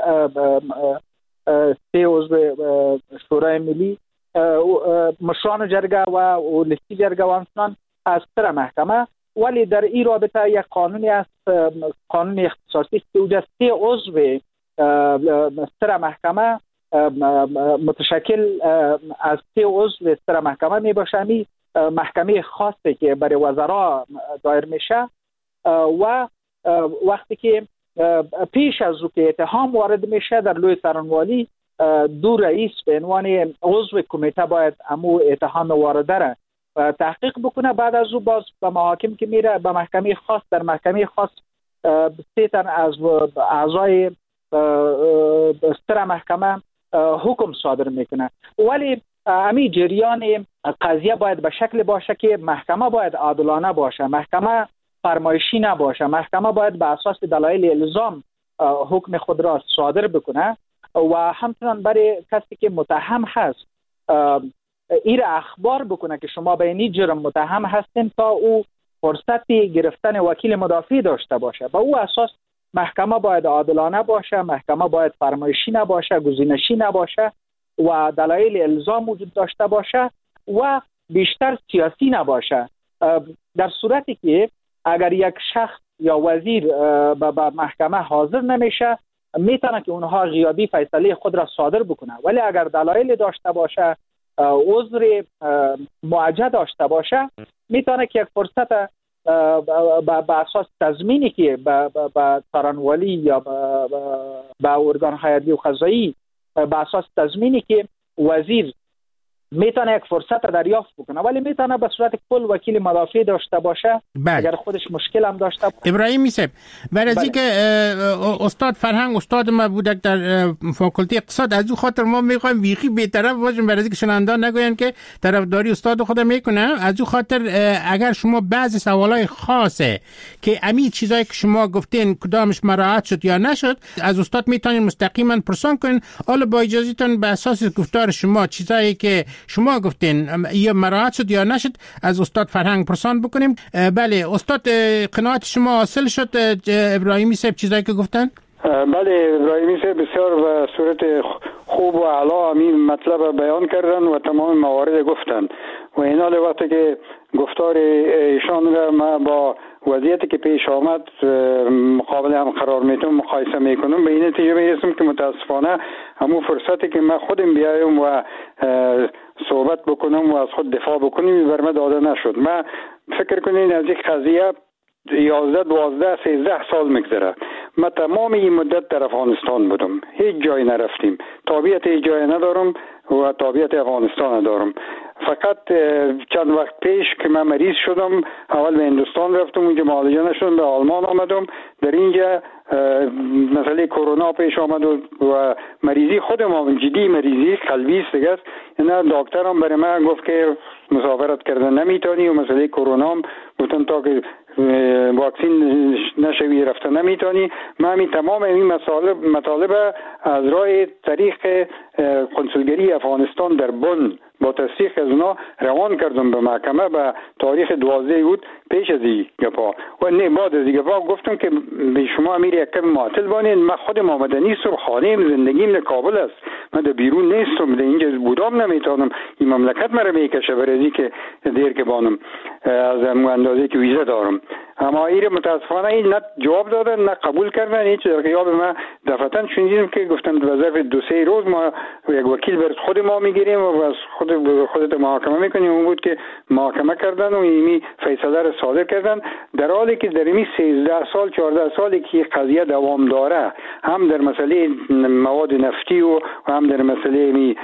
3 عضو شورای ملی، مشران جرگه و ولسی جرگه و همچنان از سر محکمه. ولی در این رابطه یک قانونی است، قانون اختصاصی است که اوجه 3 عضو سر محکمه متشکل از 3 عضو سر محکمه می باشه. محکمه خاصی که برای وزرا دایر میشه و وقتی که پیش از او که اتهام وارد میشه در لوی سرانوالی 2 رئیس به عنوان عضو کمیته باید امو اتهام وارده را تحقیق بکنه. بعد از او باز به محاکم که میره به محکمه خاص، در محکمه خاص 3 تن از اعضای سر محکمه حکم صادر میکنه. ولی همین جریان قضیه باید به شکل باشه که محکمه باید عادلانه باشه، محکمه فرمایشی نباشه، محکمه باید به اساس دلایل الزام حکم خود را صادر بکنه و همچنان برای کسی که متهم هست این اخبار بکنه که شما به این جرم متهم هستین تا او فرصت گرفتن وکیل مدافع داشته باشه. به او اساس محکمه باید عادلانه باشه، محکمه باید فرمایشی نباشه، گزینشی نباشه و دلایل الزام وجود داشته باشه و بیشتر سیاسی نباشه. در صورتی که اگر یک شخص یا وزیر به محکمه حاضر نمیشه، میتونه که اونها غیابی فیصله خود را صادر بکنه. ولی اگر دلایل داشته باشه، عذر معجه داشته باشه، میتونه که یک فرصت به اساس تضمینی که به سرانوالی یا به ارگان‌های عدلی و قضایی به اساس تضمینی که وزیر میتونه یک فرصت دریافت بکنه، ولی میتونه به صورت کل وکیل مدافع داشته باشه اگر خودش مشکل هم داشته باشه. ابراهیمی صاحب، برای از اینکه استاد فرهنگ استاد ما بودک در فاکولته اقتصاد، از او خاطر ما میخوایم ویخی بی‌طرف باشیم برای اینکه شنوندگان نگوین که طرفداری استاد خود میکنه. از او خاطر اگر شما بعضی سوالای خاصه که امی چیزایی که شما گفتین کدامش مراعات شد یا نشد، از استاد میتونین مستقیما پرسان کنین. حالا با اجازهتون به اساس گفتار شما چیزایی که شما گفتین یا مراعات شد یا نشد از استاد فرهنگ پرسان بکنیم. بله استاد، قناعت شما حاصل شد ابراهیمی صاحب چیزایی که گفتن؟ بله، ابراهیمی صاحب بسیار به صورت خوب و اعلی همین مطلب بیان کردن و تمام موارد گفتن و این حال وقتی که گفتار ایشان را ما با وضعیتی که پیش آمد مقابل هم قرار میتونم مقایسه میکنم، به این نتیجه میرسم که متاسفانه همون فرصتی که من خودم بیایم و صحبت بکنم و از خود دفاع بکنم بر من داده نشد. من فکر کنین از یک قضیه 11 12 13 سال میگذره. من تمام این مدت در افغانستان بودم، هیچ جایی نرفتیم، تابعیت هیچ جایی ندارم و تابعیت افغانستان ندارم. فقط چند وقت پیش که من مریض شدم، اول به هندوستان رفتم، اونجا معالجه نشدم، به آلمان آمدم. در اینجا مسئله کرونا پیش آمد و مریضی خودم جدی مریضی قلبی است دیگه. اینا دکترم برای من گفت که مسافرت کردن نمیتونی و مسئله کرونا گفتن تا که واکسین نشوی رفته نمیتونی. من همین تمام این مطالب از راه طریق کنسولگری افغانستان در بن با تصدیق از اونا روان کردم به محکمه به تاریخ 12 بود پیش از این گپا و نه بعد از این گپا گفتم که به شما امیر یک کم معطل بانید. من خودم آمده نیستم، خانه‌ام زندگیم در کابل است، من در بیرون نیستم، در اینجا بودم نمیتونم این مملکت مرا میکشه برای که دیر که بانم از اندازه که ویزا دارم. اما این متاسفانه این نه جواب دادن نه قبول کردن. هیچ در جواب ما دفعتاً شنیدیم که گفتن به ظرف 2-3 روز ما یک وکیل برای خود ما میگیریم و از خودت محاکمه میکنیم. اون بود که محاکمه کردن و اینی فیصله را صادر کردن، در حالی که در این 13 سال 14 سالی که قضیه دوام داره، هم در مسئله مواد نفتی و هم در مسئله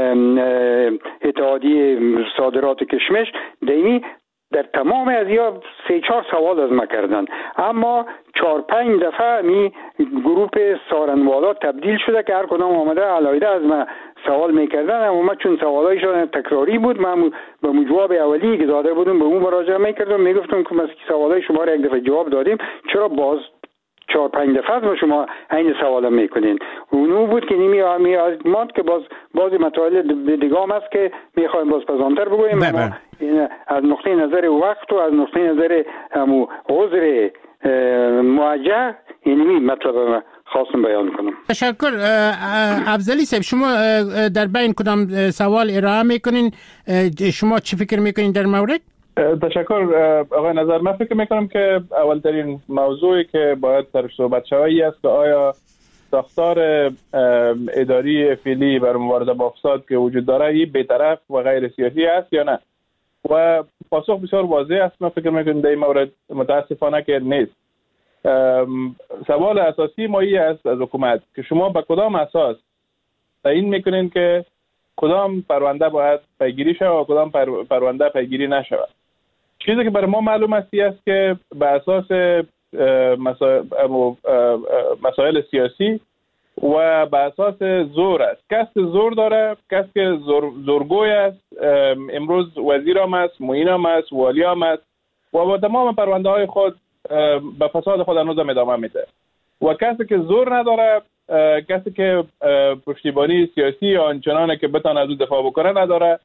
اتحادیه صادرات کشمش در تمام از یا 3-4 سوال از ما کردن. اما 4-5 دفعه می گروپ سارنوالا تبدیل شده که هر کدام آمده علایده از ما سوال میکردن. اما من چون سوالایشان تکراری بود، من به جواب اولی که داده بودم به اون مراجعه میکردم، میگفتم که ما سوالای شما را یک دفعه جواب دادیم، چرا باز 4-5 دفعه با شما این سوالا میکنین؟ اونو بود که نیمی آزماد که باز مطالب دیگه هم هست که میخوایم باز پزانتر بگویم. اما از نقطه نظر وقت و از نقطه نظر عذر موجه اینمی مطلب خواستم بیان کنم. تشکر. افضلی صاحب، شما در بین کدام سوال ارائه میکنین؟ شما چی فکر میکنین در مورد؟ تشکر آقای نظر. من فکر میکنم که اولترین موضوعی که باید سرش صحبت شوی است که آیا ساختار اداری فعلی بر مبارزه با فساد که وجود داره این بی‌طرف و غیر سیاسی است یا نه؟ و پاسخ بسیار واضح است. من فکر میکنم در این مورد متاسفانه که نیست. سوال اساسی ما این است از حکومت که شما به کدام اساس تعیین میکنین که کدام پرونده باید پیگیری شود و کدام پرونده پیگیری نشود؟ چیزی که برای ما معلوم است که به اساس مسائل سیاسی و به اساس زور است. کس که زور داره، کس که زورگوی است، امروز وزیر هم است، معین هم است، والی هم است و با تمام پرونده های خود به فساد خود هنوز ادامه میده. و کسی که زور نداره، کسی که پشتیبانی سیاسی آنچنانه که بتونه از او دفاع بکنه نداره.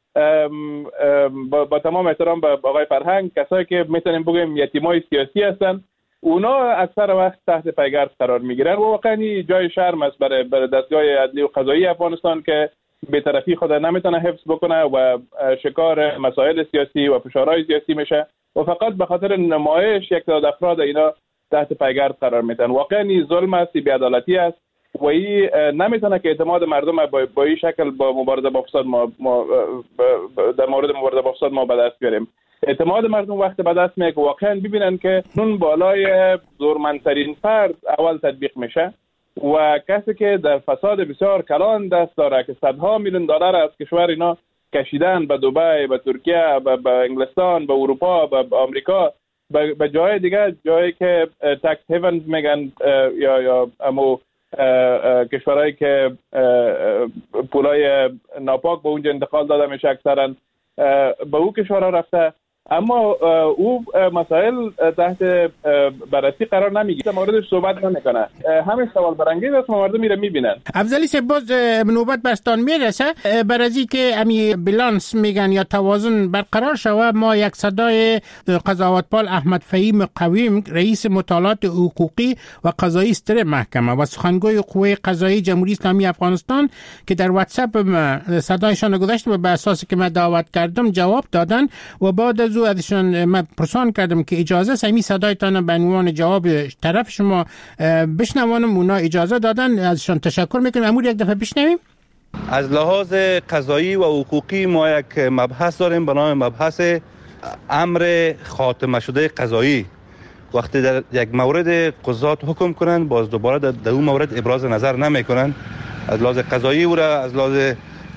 با تمام احترام به آقای فرهنگ، کسایی که میتونیم بگیم یتیمای سیاسی هستن، اونا اکثر وقت تحت پیگرد قرار میگیرن و واقعا جای شرم است برای دستگاه عدلی و قضایی افغانستان که بی‌طرفی خود نمیتونه حفظ بکنه و شکار مسائل سیاسی و فشارهای سیاسی میشه و فقط به خاطر نمایش یک تعداد افراد اینا تحت پیگرد قرار میتن. واقعا این ظلم است، بی‌عدالتی است و این نمیتونه که اعتماد مردم با این شکل با مبارزه با فساد در مورد مبارزه با فساد ما به دست بیاریم. اعتماد مردم وقت به دست میاد که واقعا ببینن که اون بالای زورمندترین فرد اول تطبیق میشه و کسی که در فساد بسیار کلان دست داره که صدها میلیون دلار از کشور اینا کشیدن به دبی، به ترکیه، به انگلستان، به اروپا، به آمریکا، به جای دیگه، جایی که تکس هیونز میگن یا امو کشورهایی که پولای ناپاک به اونجا انتقال داده میشه اکثرا به او کشورها رفته، اما او مسائل تحت بررسی قرار نمیگیره، موردش صحبت نمیکنه. همین سوال برانگیز است، مردم میره میبینن. افضلی صاحب، باز نوبت برستان میرسه برای که امی بالانس میگن یا توازن برقرار شوه. ما یک صدای قضاوتبال احمد فهیم قویم، رئیس مطالعات حقوقی و قضایی ستر محکمه و سخنگوی قوه قضایی جمهوری اسلامی افغانستان که در واتساپ صدایشان گذاشت و به اساسی که من دعوت کردم جواب دادن و بعد از ازشون من پرسان کردم که اجازه سمی صدایتان به عنوان جواب طرف شما بشنوانم. اونا اجازه دادن، ازشون تشکر میکنم. امور یک دفعه بشنویم. از لحاظ قضایی و حقوقی ما یک مبحث داریم به نام مبحث امر خاتمه شده قضایی. وقتی در یک مورد قضات حکم کنند باز دوباره در اون مورد ابراز نظر نمیکنند، از لحاظ قضایی او را از لحاظ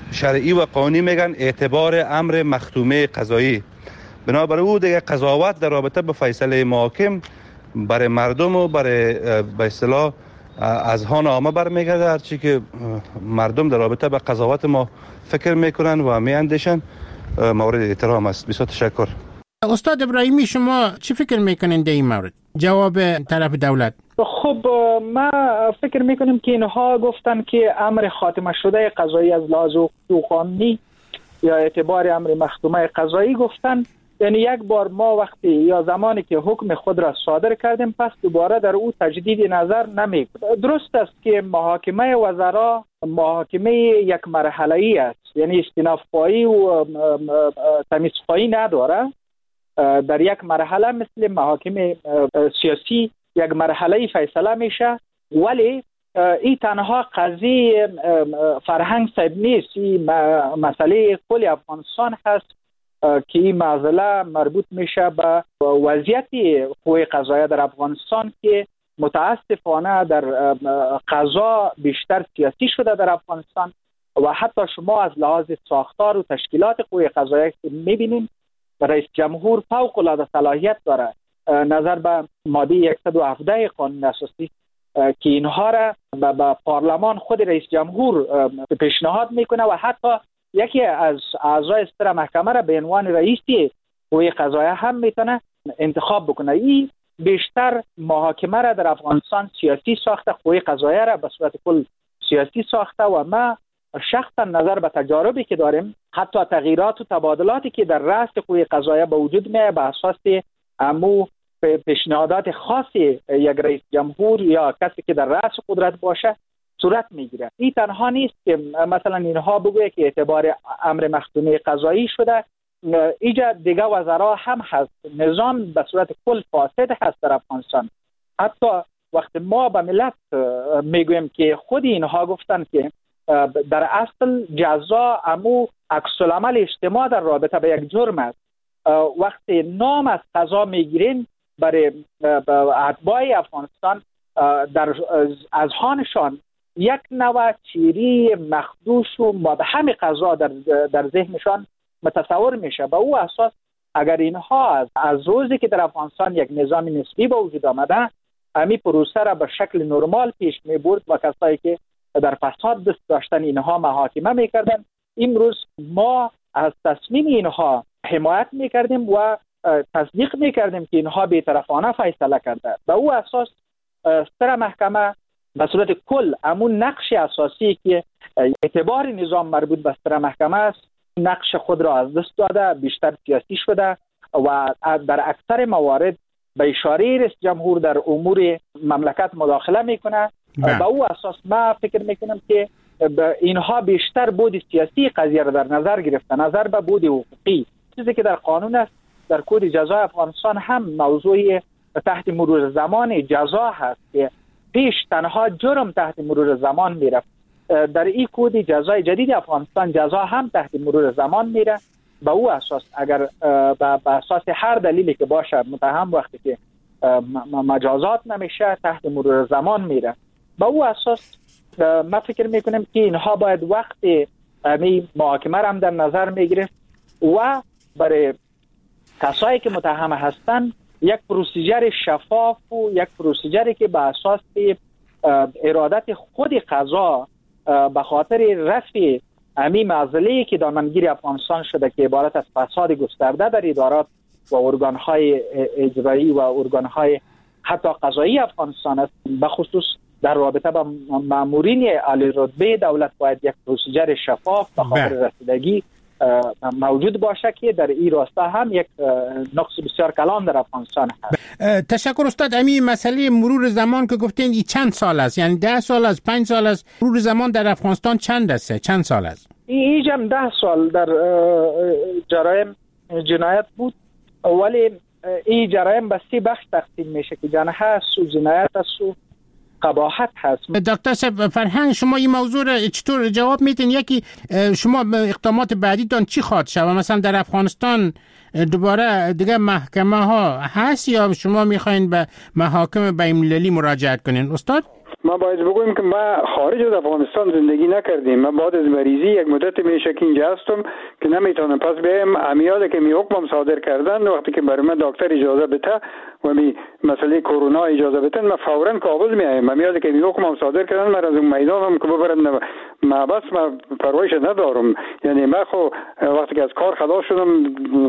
شرعی و قانونی میگن اعتبار امر مختومه قضایی. بنابراین او دیگه قضاوت در رابطه به فیصله محاکم برای مردم و برای به اصطلاح اذهان عامه برمیگرده. هرچی که مردم در رابطه به قضاوت ما فکر میکنن و میاندیشن مورد احترام است. بسیار تشکر. استاد ابراهیمی، شما چی فکر میکنین در این مورد؟ جواب طرف دولت. خب ما فکر میکنیم که اینها گفتن که امر خاتمه شده قضایی از لحاظ قانونی یا اعتبار امر مختومه قضایی گفتن، یعنی یک بار ما وقتی یا زمانی که حکم خود را صادر کردیم پس دوباره در او تجدید نظر نمیکنیم. درست است که محاکمه وزرا محاکمه یک مرحله‌ای است، یعنی استئناف پایی و تمیز پایی نداره. در یک مرحله مثل محاکم سیاسی یک مرحله فیصله میشه، ولی این تنها قضیه فرهنگ صاحب نیست، این مسئله کل افغانستان هست که این معضله مربوط میشه به وضعیت قوه قضاییه در افغانستان که متاسفانه در قضا بیشتر سیاسی شده در افغانستان و حتی شما از لحاظ ساختار و تشکیلات قوه قضاییه که میبینید رئیس جمهور فوق العاده صلاحیت داره نظر به ماده 117 قانون اساسی که اینها را به پارلمان خود رئیس جمهور پیشنهاد میکنه و حتی یکی از اعضای صدر محکمه را به عنوان رئیس قوه قضاییه هم میتونه انتخاب بکنه. این بیشتر محاکمه را در افغانستان سیاسی ساخته، قوه قضاییه را به صورت کل سیاسی ساخته و ما شخصا نظر به تجاربی که داریم، حتی تغییرات و تبادلاتی که در رأس قوه قضاییه به وجود میاد به اساس امو پیشنهادات خاصی یک رئیس جمهور یا کسی که در رأس قدرت باشه صورت میگیره. این تنها نیست که مثلا اینها بگویه که اعتبار امر مختومه قضایی شده، اینجا دیگه وزرا هم هست. نظام به صورت کل فاسد هست در افغانستان. حتی وقت ما به ملت میگویم که خود اینها گفتن که در اصل جزا امو عکس العمل اجتماع در رابطه به یک جرم است. وقتی نام از قضا میگیرین برای اتباع افغانستان در اذهانشان یک نوع چیری مخدوش و مبهم قضا در ذهنشان متصور میشه. به او اساس اگر اینها از روزی که در افغانستان یک نظام نسبی به وجود آمده امی پروسه را به شکل نرمال پیش می برد و کسایی که در فساد دست داشتن اینها محاکمه میکردن، امروز ما از تصمیم اینها حمایت میکردیم و تصدیق میکردیم که اینها بی‌طرفانه فیصله کرده. به او اساس صدر محکمه به صورت کل همون نقش اساسی که اعتبار نظام مربوط به صدر محکمه است نقش خود را از دست داده، بیشتر سیاسی شده و در اکثر موارد به اشاره رئیس جمهور در امور مملکت مداخله میکنه. به او اساس ما فکر میکنم که اینها بیشتر بود سیاسی قضیه را در نظر گرفته نظر به بود حقوقی، چیزی که در قانون است. در کد جزای افغانستان هم موضوع تحت مرور زمان جزا هست که پیش تنها جرم تحت مرور زمان میره. در این کد جزای جدید افغانستان جزا هم تحت مرور زمان میره. به او اساس اگر به اساس هر دلیلی که باشه متهم وقتی که مجازات نمیشه تحت مرور زمان میره. به او اساس ما فکر میکنیم که اینها باید وقتی محاکمه را هم در نظر میگرفت و برای کسایی که متهم هستند یک پروسیجر شفاف و یک پروسیجری که به اساس ارادت خود قضا به خاطر رفع امی معضله‌ای که دامنگیر افغانستان شده که عبارت از فساد گسترده در ادارات و ارگان‌های اجرایی و ارگان‌های حتی قضایی افغانستان است، به خصوص در رابطه با مامورین عالی رتبه دولت باید یک پروسیجر شفاف به خاطر رسیدگی موجود باشه که در این راستا هم یک نقص بسیار کلان در افغانستان هست. تشکر استاد. امی مسئله مرور زمان که گفتین این چند سال است؟ یعنی 10 سال است، 5 سال است؟ مرور زمان در افغانستان چند است؟ چند سال است؟ این جمع 10 سال در جرایم جنایت بود، ولی این جرایم به 3 بخش تقسیم میشه که جنایت هست و جنایت است و قباحت هست. دکتر صاحب فرهنگ، شما این موضوع را چطور جواب میدین؟ یکی شما اقدامات بعدی دان چی خواهد شد؟ مثلا در افغانستان دوباره دیگه محکمه ها هست یا شما میخواین به محاکم بین‌المللی مراجعت کنین استاد؟ ما باید بگویم که ما خارج از افغانستان زندگی نکردیم. من بعد از مریضی یک مدت میشه که اینجا هستم که نمیتونم پس بیایم امیال که می حکم صادر کردن وقتی که برای من دکتر اجازه بده و می مسئله کرونا اجازه بدن من فورا کابل میایم. امیال که می حکم صادر کردن من از اون میدانم که ببرن ما بس ما پروایش ندارم. یعنی من خو وقتی که از کار خلاص شدم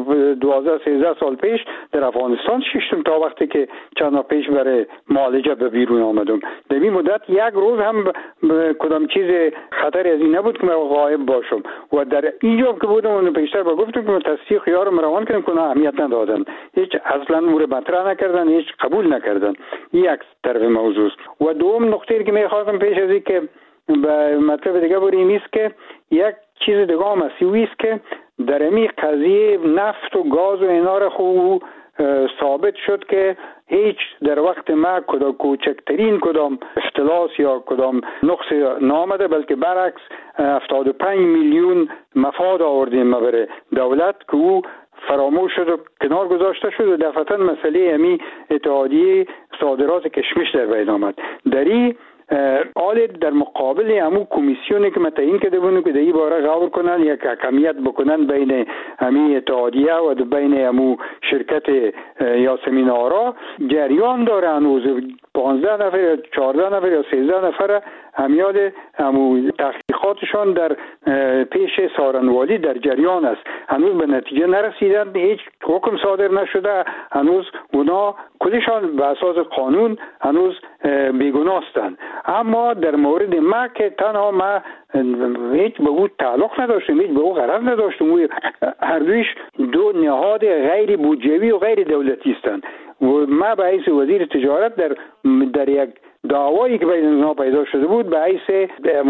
12-13 سال پیش در افغانستان شیشتم تا وقتی که چند پیش برای معالجه به بیرون آمدم. در این مدت یک روز هم کدام چیز خطری از این نبود که من غایب باشم و در اینجا که بودم اون پیشتر با گفتم که تصدیق خیارم روان کردم که اهمیت ندادن، هیچ اصلا مورد مطرح نکردن، هیچ قبول نکردن. یک طرف موضوع و دوم نکته که می‌خواستم پیش از این که به مطلب دیگه بریم است که یک چیز دیگه هم است که در این قضیه نفت و گاز و اینا را خوب ثابت شد که هیچ در وقت ما کوچکترین کدام اختلاس یا کدام نقص نامده، بلکه برعکس 75 میلیون مفاد آوردیم ما برای دولت که او فراموش شد و کنار گذاشته شد و دفعتا مسئله امی اتحادیه صادرات کشمش در بین آمد. دری حال در مقابل همون کمیسیونی که متعین کرده بودن که در این باره غور کنن یا حکمیت بکنن بین همین اتحادیه و بین همون شرکت یاسمین آرا جریان داره. هنوز 15 نفر یا 14 نفر یا 13 نفر همیاد همون تحقیقاتشان در پیش سارنوالی در جریان است. هنوز به نتیجه نرسیدن، هیچ حکم صادر نشده، هنوز اونا کلشان به اساس قانون هنوز بیگناهستند. اما در مورد ما که تنها ما هیچ به او تعلق نداشتیم، هیچ به او غرض نداشتیم، هر دویش دو نهاد غیر بودجوی و غیر دولتی هستند و ما به حیث وزیر تجارت در یک دعوایی که بین اونها پیدا شده بود به حیث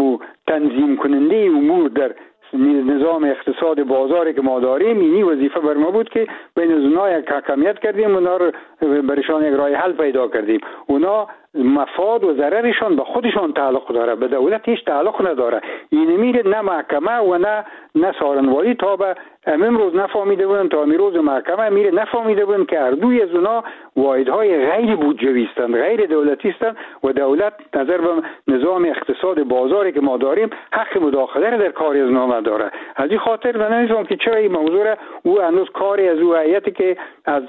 تنظیم کننده امور در نظام اقتصاد بازاری که ما داریم، اینی وظیفه بر ما بود که بین اونها یک حکمیت کردیم، اونا رو برشان یک راه حل پیدا کردیم. اونا مفاد و ضررشان به خودشان تعلق داره، به دولت هیچ تعلق نداره. این میره نه محکمه و نه سارنوالی تا به امروز نفهمیده بودن، تا امروز محکمه میره نفهمیده بودن که هر دوی از اونا واحدهای غیر بودجویی هستند، غیر دولتی هستند و دولت نظر به نظام اقتصاد بازاری که ما داریم حق مداخله در کار از اونا نداره. از این خاطر من نمی‌فهمم که چرا این موضوع او هنوز کاری از او هیئتی که از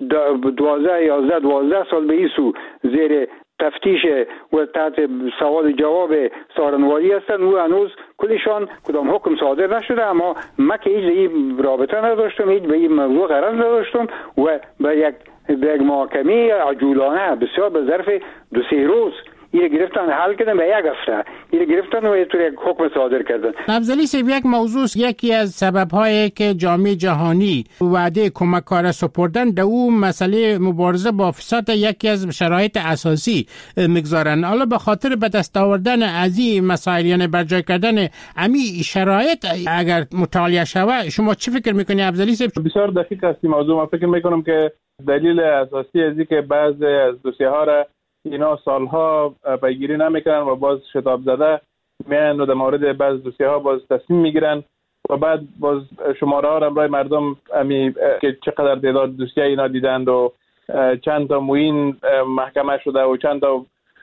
12 سال به این سو زیر تفتیش و تحت سوال جواب سارنوالی هستند و هنوز کلشان کدام حکم صادر نشده. اما ما که هیچ این رابطه نداشتم، هیچ به این موضوع غرض نداشتم و به یک محاکمه عجولانه بسیار به ظرف 2-3 روز این گرفتن حل کردن، به یک هفته این گرفتن و یک حکم صادر کردن. افضلی صاحب، یک موضوع یکی از سبب‌هایی که جامعه جهانی وعده کمک کار سپردن در اون مسئله مبارزه با فساد یکی از شرایط اساسی میگذارن. حالا به خاطر به دست آوردن از این مسائل یعنی برجای کردن امی شرایط اگر مطالعه شود، شما چی فکر میکنی افضلی صاحب؟ بسیار دقیق است این موضوع. من فکر میکنم که دلیل اساسی از اینکه بعضی از دوسیه ها را اینا سالها پیگیری نمیکنن و باز شتاب زده میان و در مورد بعض دوسیه ها باز تصمیم میگیرن و بعد باز شماره ها را برای مردم که چقدر تعداد دوسیه اینا دیدند و چند تا معین محکمه شده و چند تا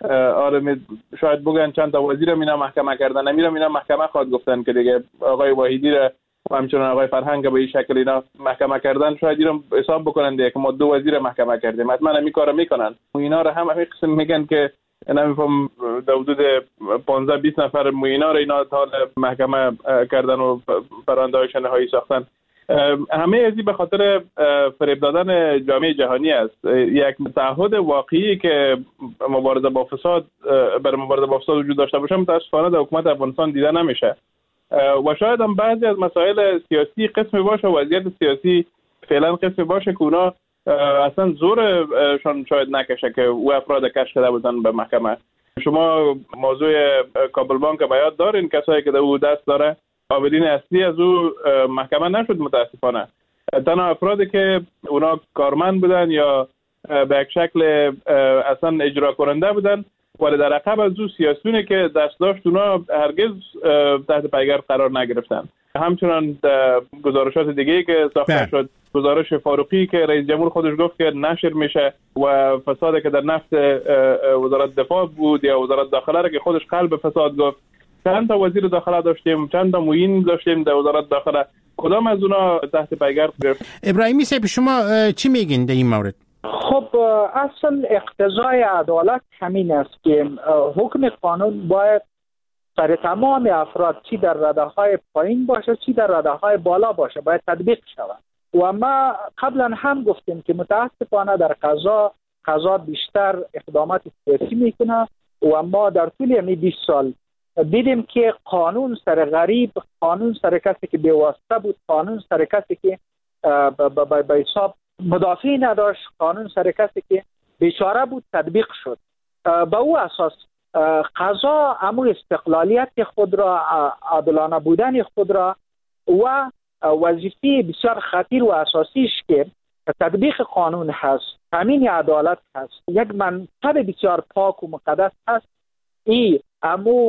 شاید بگن چند تا وزیر اینا محکمه کردن. اینا محکمه خواهد گفتن که دیگه آقای واحدی را و همچنان آقای فرهنگ به این شکل اینا محکمه کردن، شاید اینا حساب بکنن دیگه که ما 2 وزیر محکمه کردیم، حتما همین کارو میکنن. اینا رو همین قسم میگن که نمیفهم در حدود 15-20 نفر موینا رو اینا تا محکمه کردن و پرونده‌هایشان نهایی ساختن. همه ازی به خاطر فریب دادن جامعه جهانی است. یک تعهد واقعی که مبارزه با فساد وجود داشته باشه متاسفانه در حکومت افغانستان دیده نمیشه و شاید هم بعضی از مسائل سیاسی قسمی باشه و وضعیت سیاسی فعلا قسمی باشه که اونا اصلا زورشان شاید نکشه که او افراد کش کرده بودن به محکمه. شما موضوع کابل بانک به یاد دارین، کسایی که در او دست داره عاملین اصلی از او محکمه نشد متاسفانه. تنها افرادی که اونا کارمند بودن یا به یک شکل اصلا اجرا کننده بودن ولی در عقب از او سیاسیونی که دست داشت اونا هرگز تحت پیگرد قرار نگرفتن. همچنان گزارشات دیگه که ساخته شد گزارش فاروقی که رئیس جمهور خودش گفت که نشر میشه و فسادی که در نفت وزارت دفاع بود یا وزارت داخله را که خودش قلب فساد گفت. چند تا وزیر داخله داشتیم، چند تا معین داشتیم در وزارت داخله، کدام از اونا تحت پایگرد گرفت؟ ابراهیمی صاحب شما چی میگین در این مورد؟ خب اصل اقتضای عدالت همین است که حکم قانون باید سر تمام افراد چی در رده‌های پایین باشه چی در رده‌های بالا باشه باید تطبیق شود. و ما قبلا هم گفتیم که متاسفانه در قضا بیشتر اقدامات سیاسی میکنه و ما در طول 20 سال دیدیم که قانون سر غریب، قانون سر کسی که بی‌واسطه بود، قانون سر کسی که به حساب مدافعی نداشت، قانون سر کسی که بیچاره بود تطبیق شد. به او اساس قضا امو استقلالیت خود را، عادلانه بودن خود را و وظیفه بسیار خطیر و اساسیش که تطبیق قانون هست، همین عدالت هست، یک منصب بسیار پاک و مقدس هست. این امو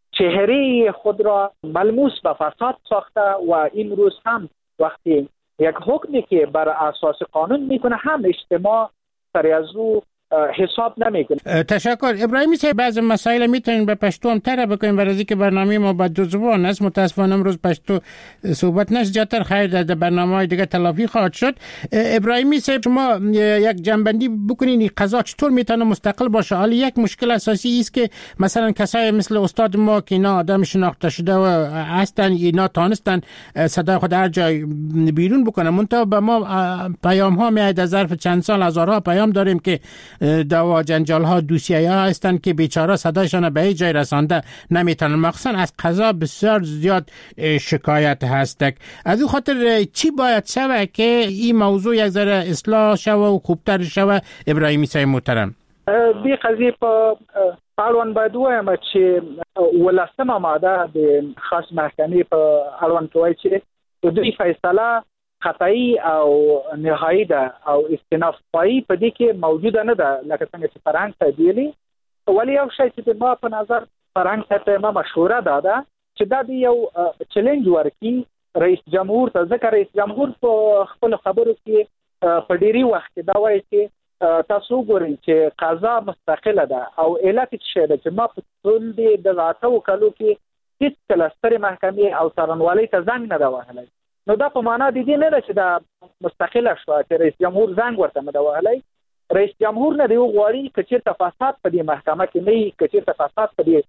چهره خود را ملموس به فساد ساخته و امروز هم وقتی یک حکمی که بر اساس قانون میکنه هم اجتماع سر از او حساب نمیکنه. تشکر. ابراهیمی صاحب بعض مسائل میتونیم به پشتو هم تره بکنیم برای اینکه برنامه ما با دو زبان است. متاسفانه امروز پشتو صحبت نشه، جاتر خیر در برنامه‌های دیگه تلافی خواهد شد. ابراهیمی صاحب شما یک جنبندی بکنین این قضا چطور میتونه مستقل باشه؟ حالا یک مشکل اساسی است که مثلا کسای مثل استاد ما که اینا آدم شناخته شده و هستن، اینا تانستن صدای خود هر جای بیرون بکنن، منتها به ما پیام ها میاد از ظرف چند سال هزارها پیام داریم که دعوا جنجال ها دوسیه ها هستن که بیچاره صدایشان به جای رسانده نمیتونن. مخصوصا از قضا بسیار زیاد شکایت هستک. از اون خاطر چی باید شوه که این موضوع یک ذره اصلاح شوه و خوبتر شوه؟ ابراهیمی صاحب محترم، دی قضیه په اړوند باید وایم چې ولسمه ماده د خاص محکمې په اړوند کې وایي چې دوی فیصله قطعی او نهایی ده او استناف پایی په دې کې موجوده نه ده، لکه څنګه چې فرهنګ ته ویلي. ولی یو شی چې ما په نظر فرهنګ ته ما مشوره ده چې دا د یو چیلنج ورکړي رئیس جمهور ته، ځکه رئیس جمهور په خپل خبرو کې په ډیری وخت کې دا وایي چې تاسو ګورئ چې قضا مستقله ده او علت څه ده چې ما په ټول د راتو کلو کې هیڅ کله سترې محکمې او څارنوالۍ ته زنګ نه ده وهلی. نو دا په معنا د دې نه ده چې دا مستقله شوه چې رئیس جمهور زنګ ورته نه ده وهلی. رئیس جمهور نه دی غواړي که چېرته فساد په دې محکمه کې نه وي، که چېرته فساد په دې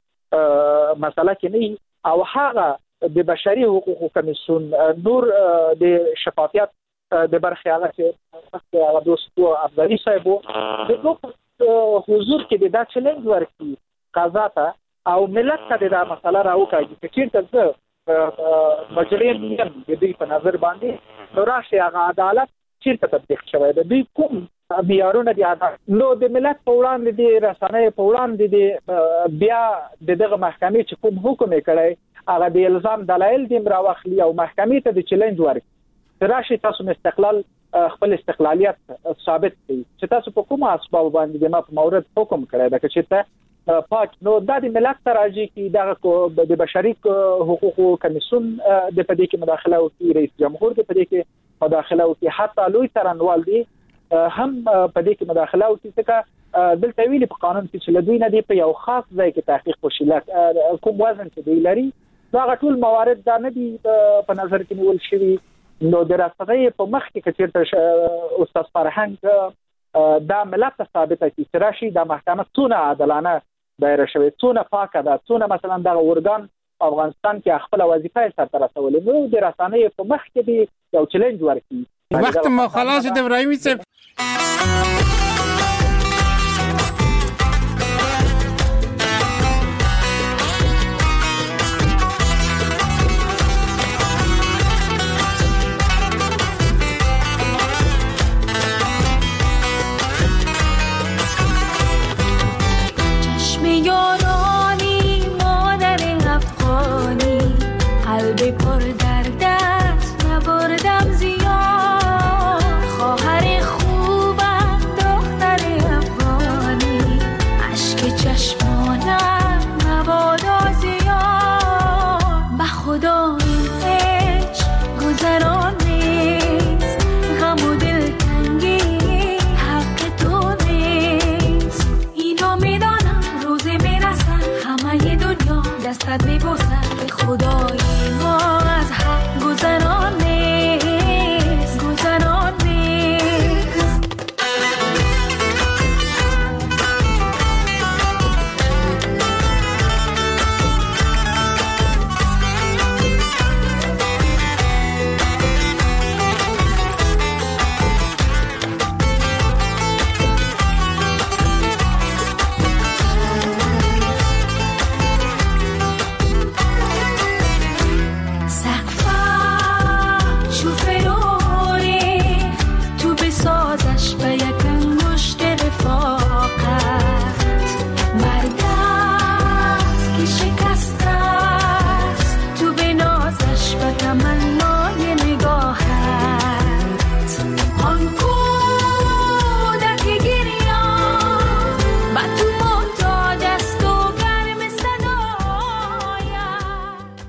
مسله کې نه وي او هغه د بشري حقوقو کمیسیون نور د شفافیت د برخې هغه چې هغه دوستو افضلي صاحب د حضور کې دا چیلنج ورکړي قضا ته او ملت ته دا مسله راوکاږي چې چېرته زه مجرم یم د دوی په نظر باندې نو راشي هغه عدالت چېرته تطبیق شوی د دوی کوم معیارونه دي عدالت. نو د ملت په وړاندې د رسنیو په وړاندې د بیا د دغه محکمې چې کوم حکم یې کړی هغه د الزام دلایل دې راواخلي او محکمې ته د چیلنج ورکړي راشي تاسو استقلال خپل استقلالیت ثابت کړئ چې تاسو په کومه اسباب باندې د ما په مورد حکم کړی دا چې ته پاک. نو د ملت تراجی کې د بشري حقوقو کمیسیون د پدې کې مداخله وکړي، رئیس جمهور د پدې کې مداخله وکړي، حتی لوی څارنوال دي هم پدې کې مداخله وکړي. ځکه دلته ویلي په قانون کې چې لدوی نه دی په یو خاص ځای کې تحقیق وشي کوم وزن چې دی لري دا ټول موارد دا نه دي په نظر کې نیول شوي. نو د رسنۍ په مخ کې کچېرته استاد فرهنګ دا ملت ته ثابته کړي چې راشي دا محکمه څونه عادلانه دایره شوې، څونه پاکه ده، څونه مثلا دغه ارګان افغانستان کې خپل وظیفه یې سرته رسولې. نو د رسنۍ په مخ کې دی یو چیلنج ورکړي. وخت ما خلاص د ابراهیمی صاحب خواهر خوبم صورت میبوسم به خدایی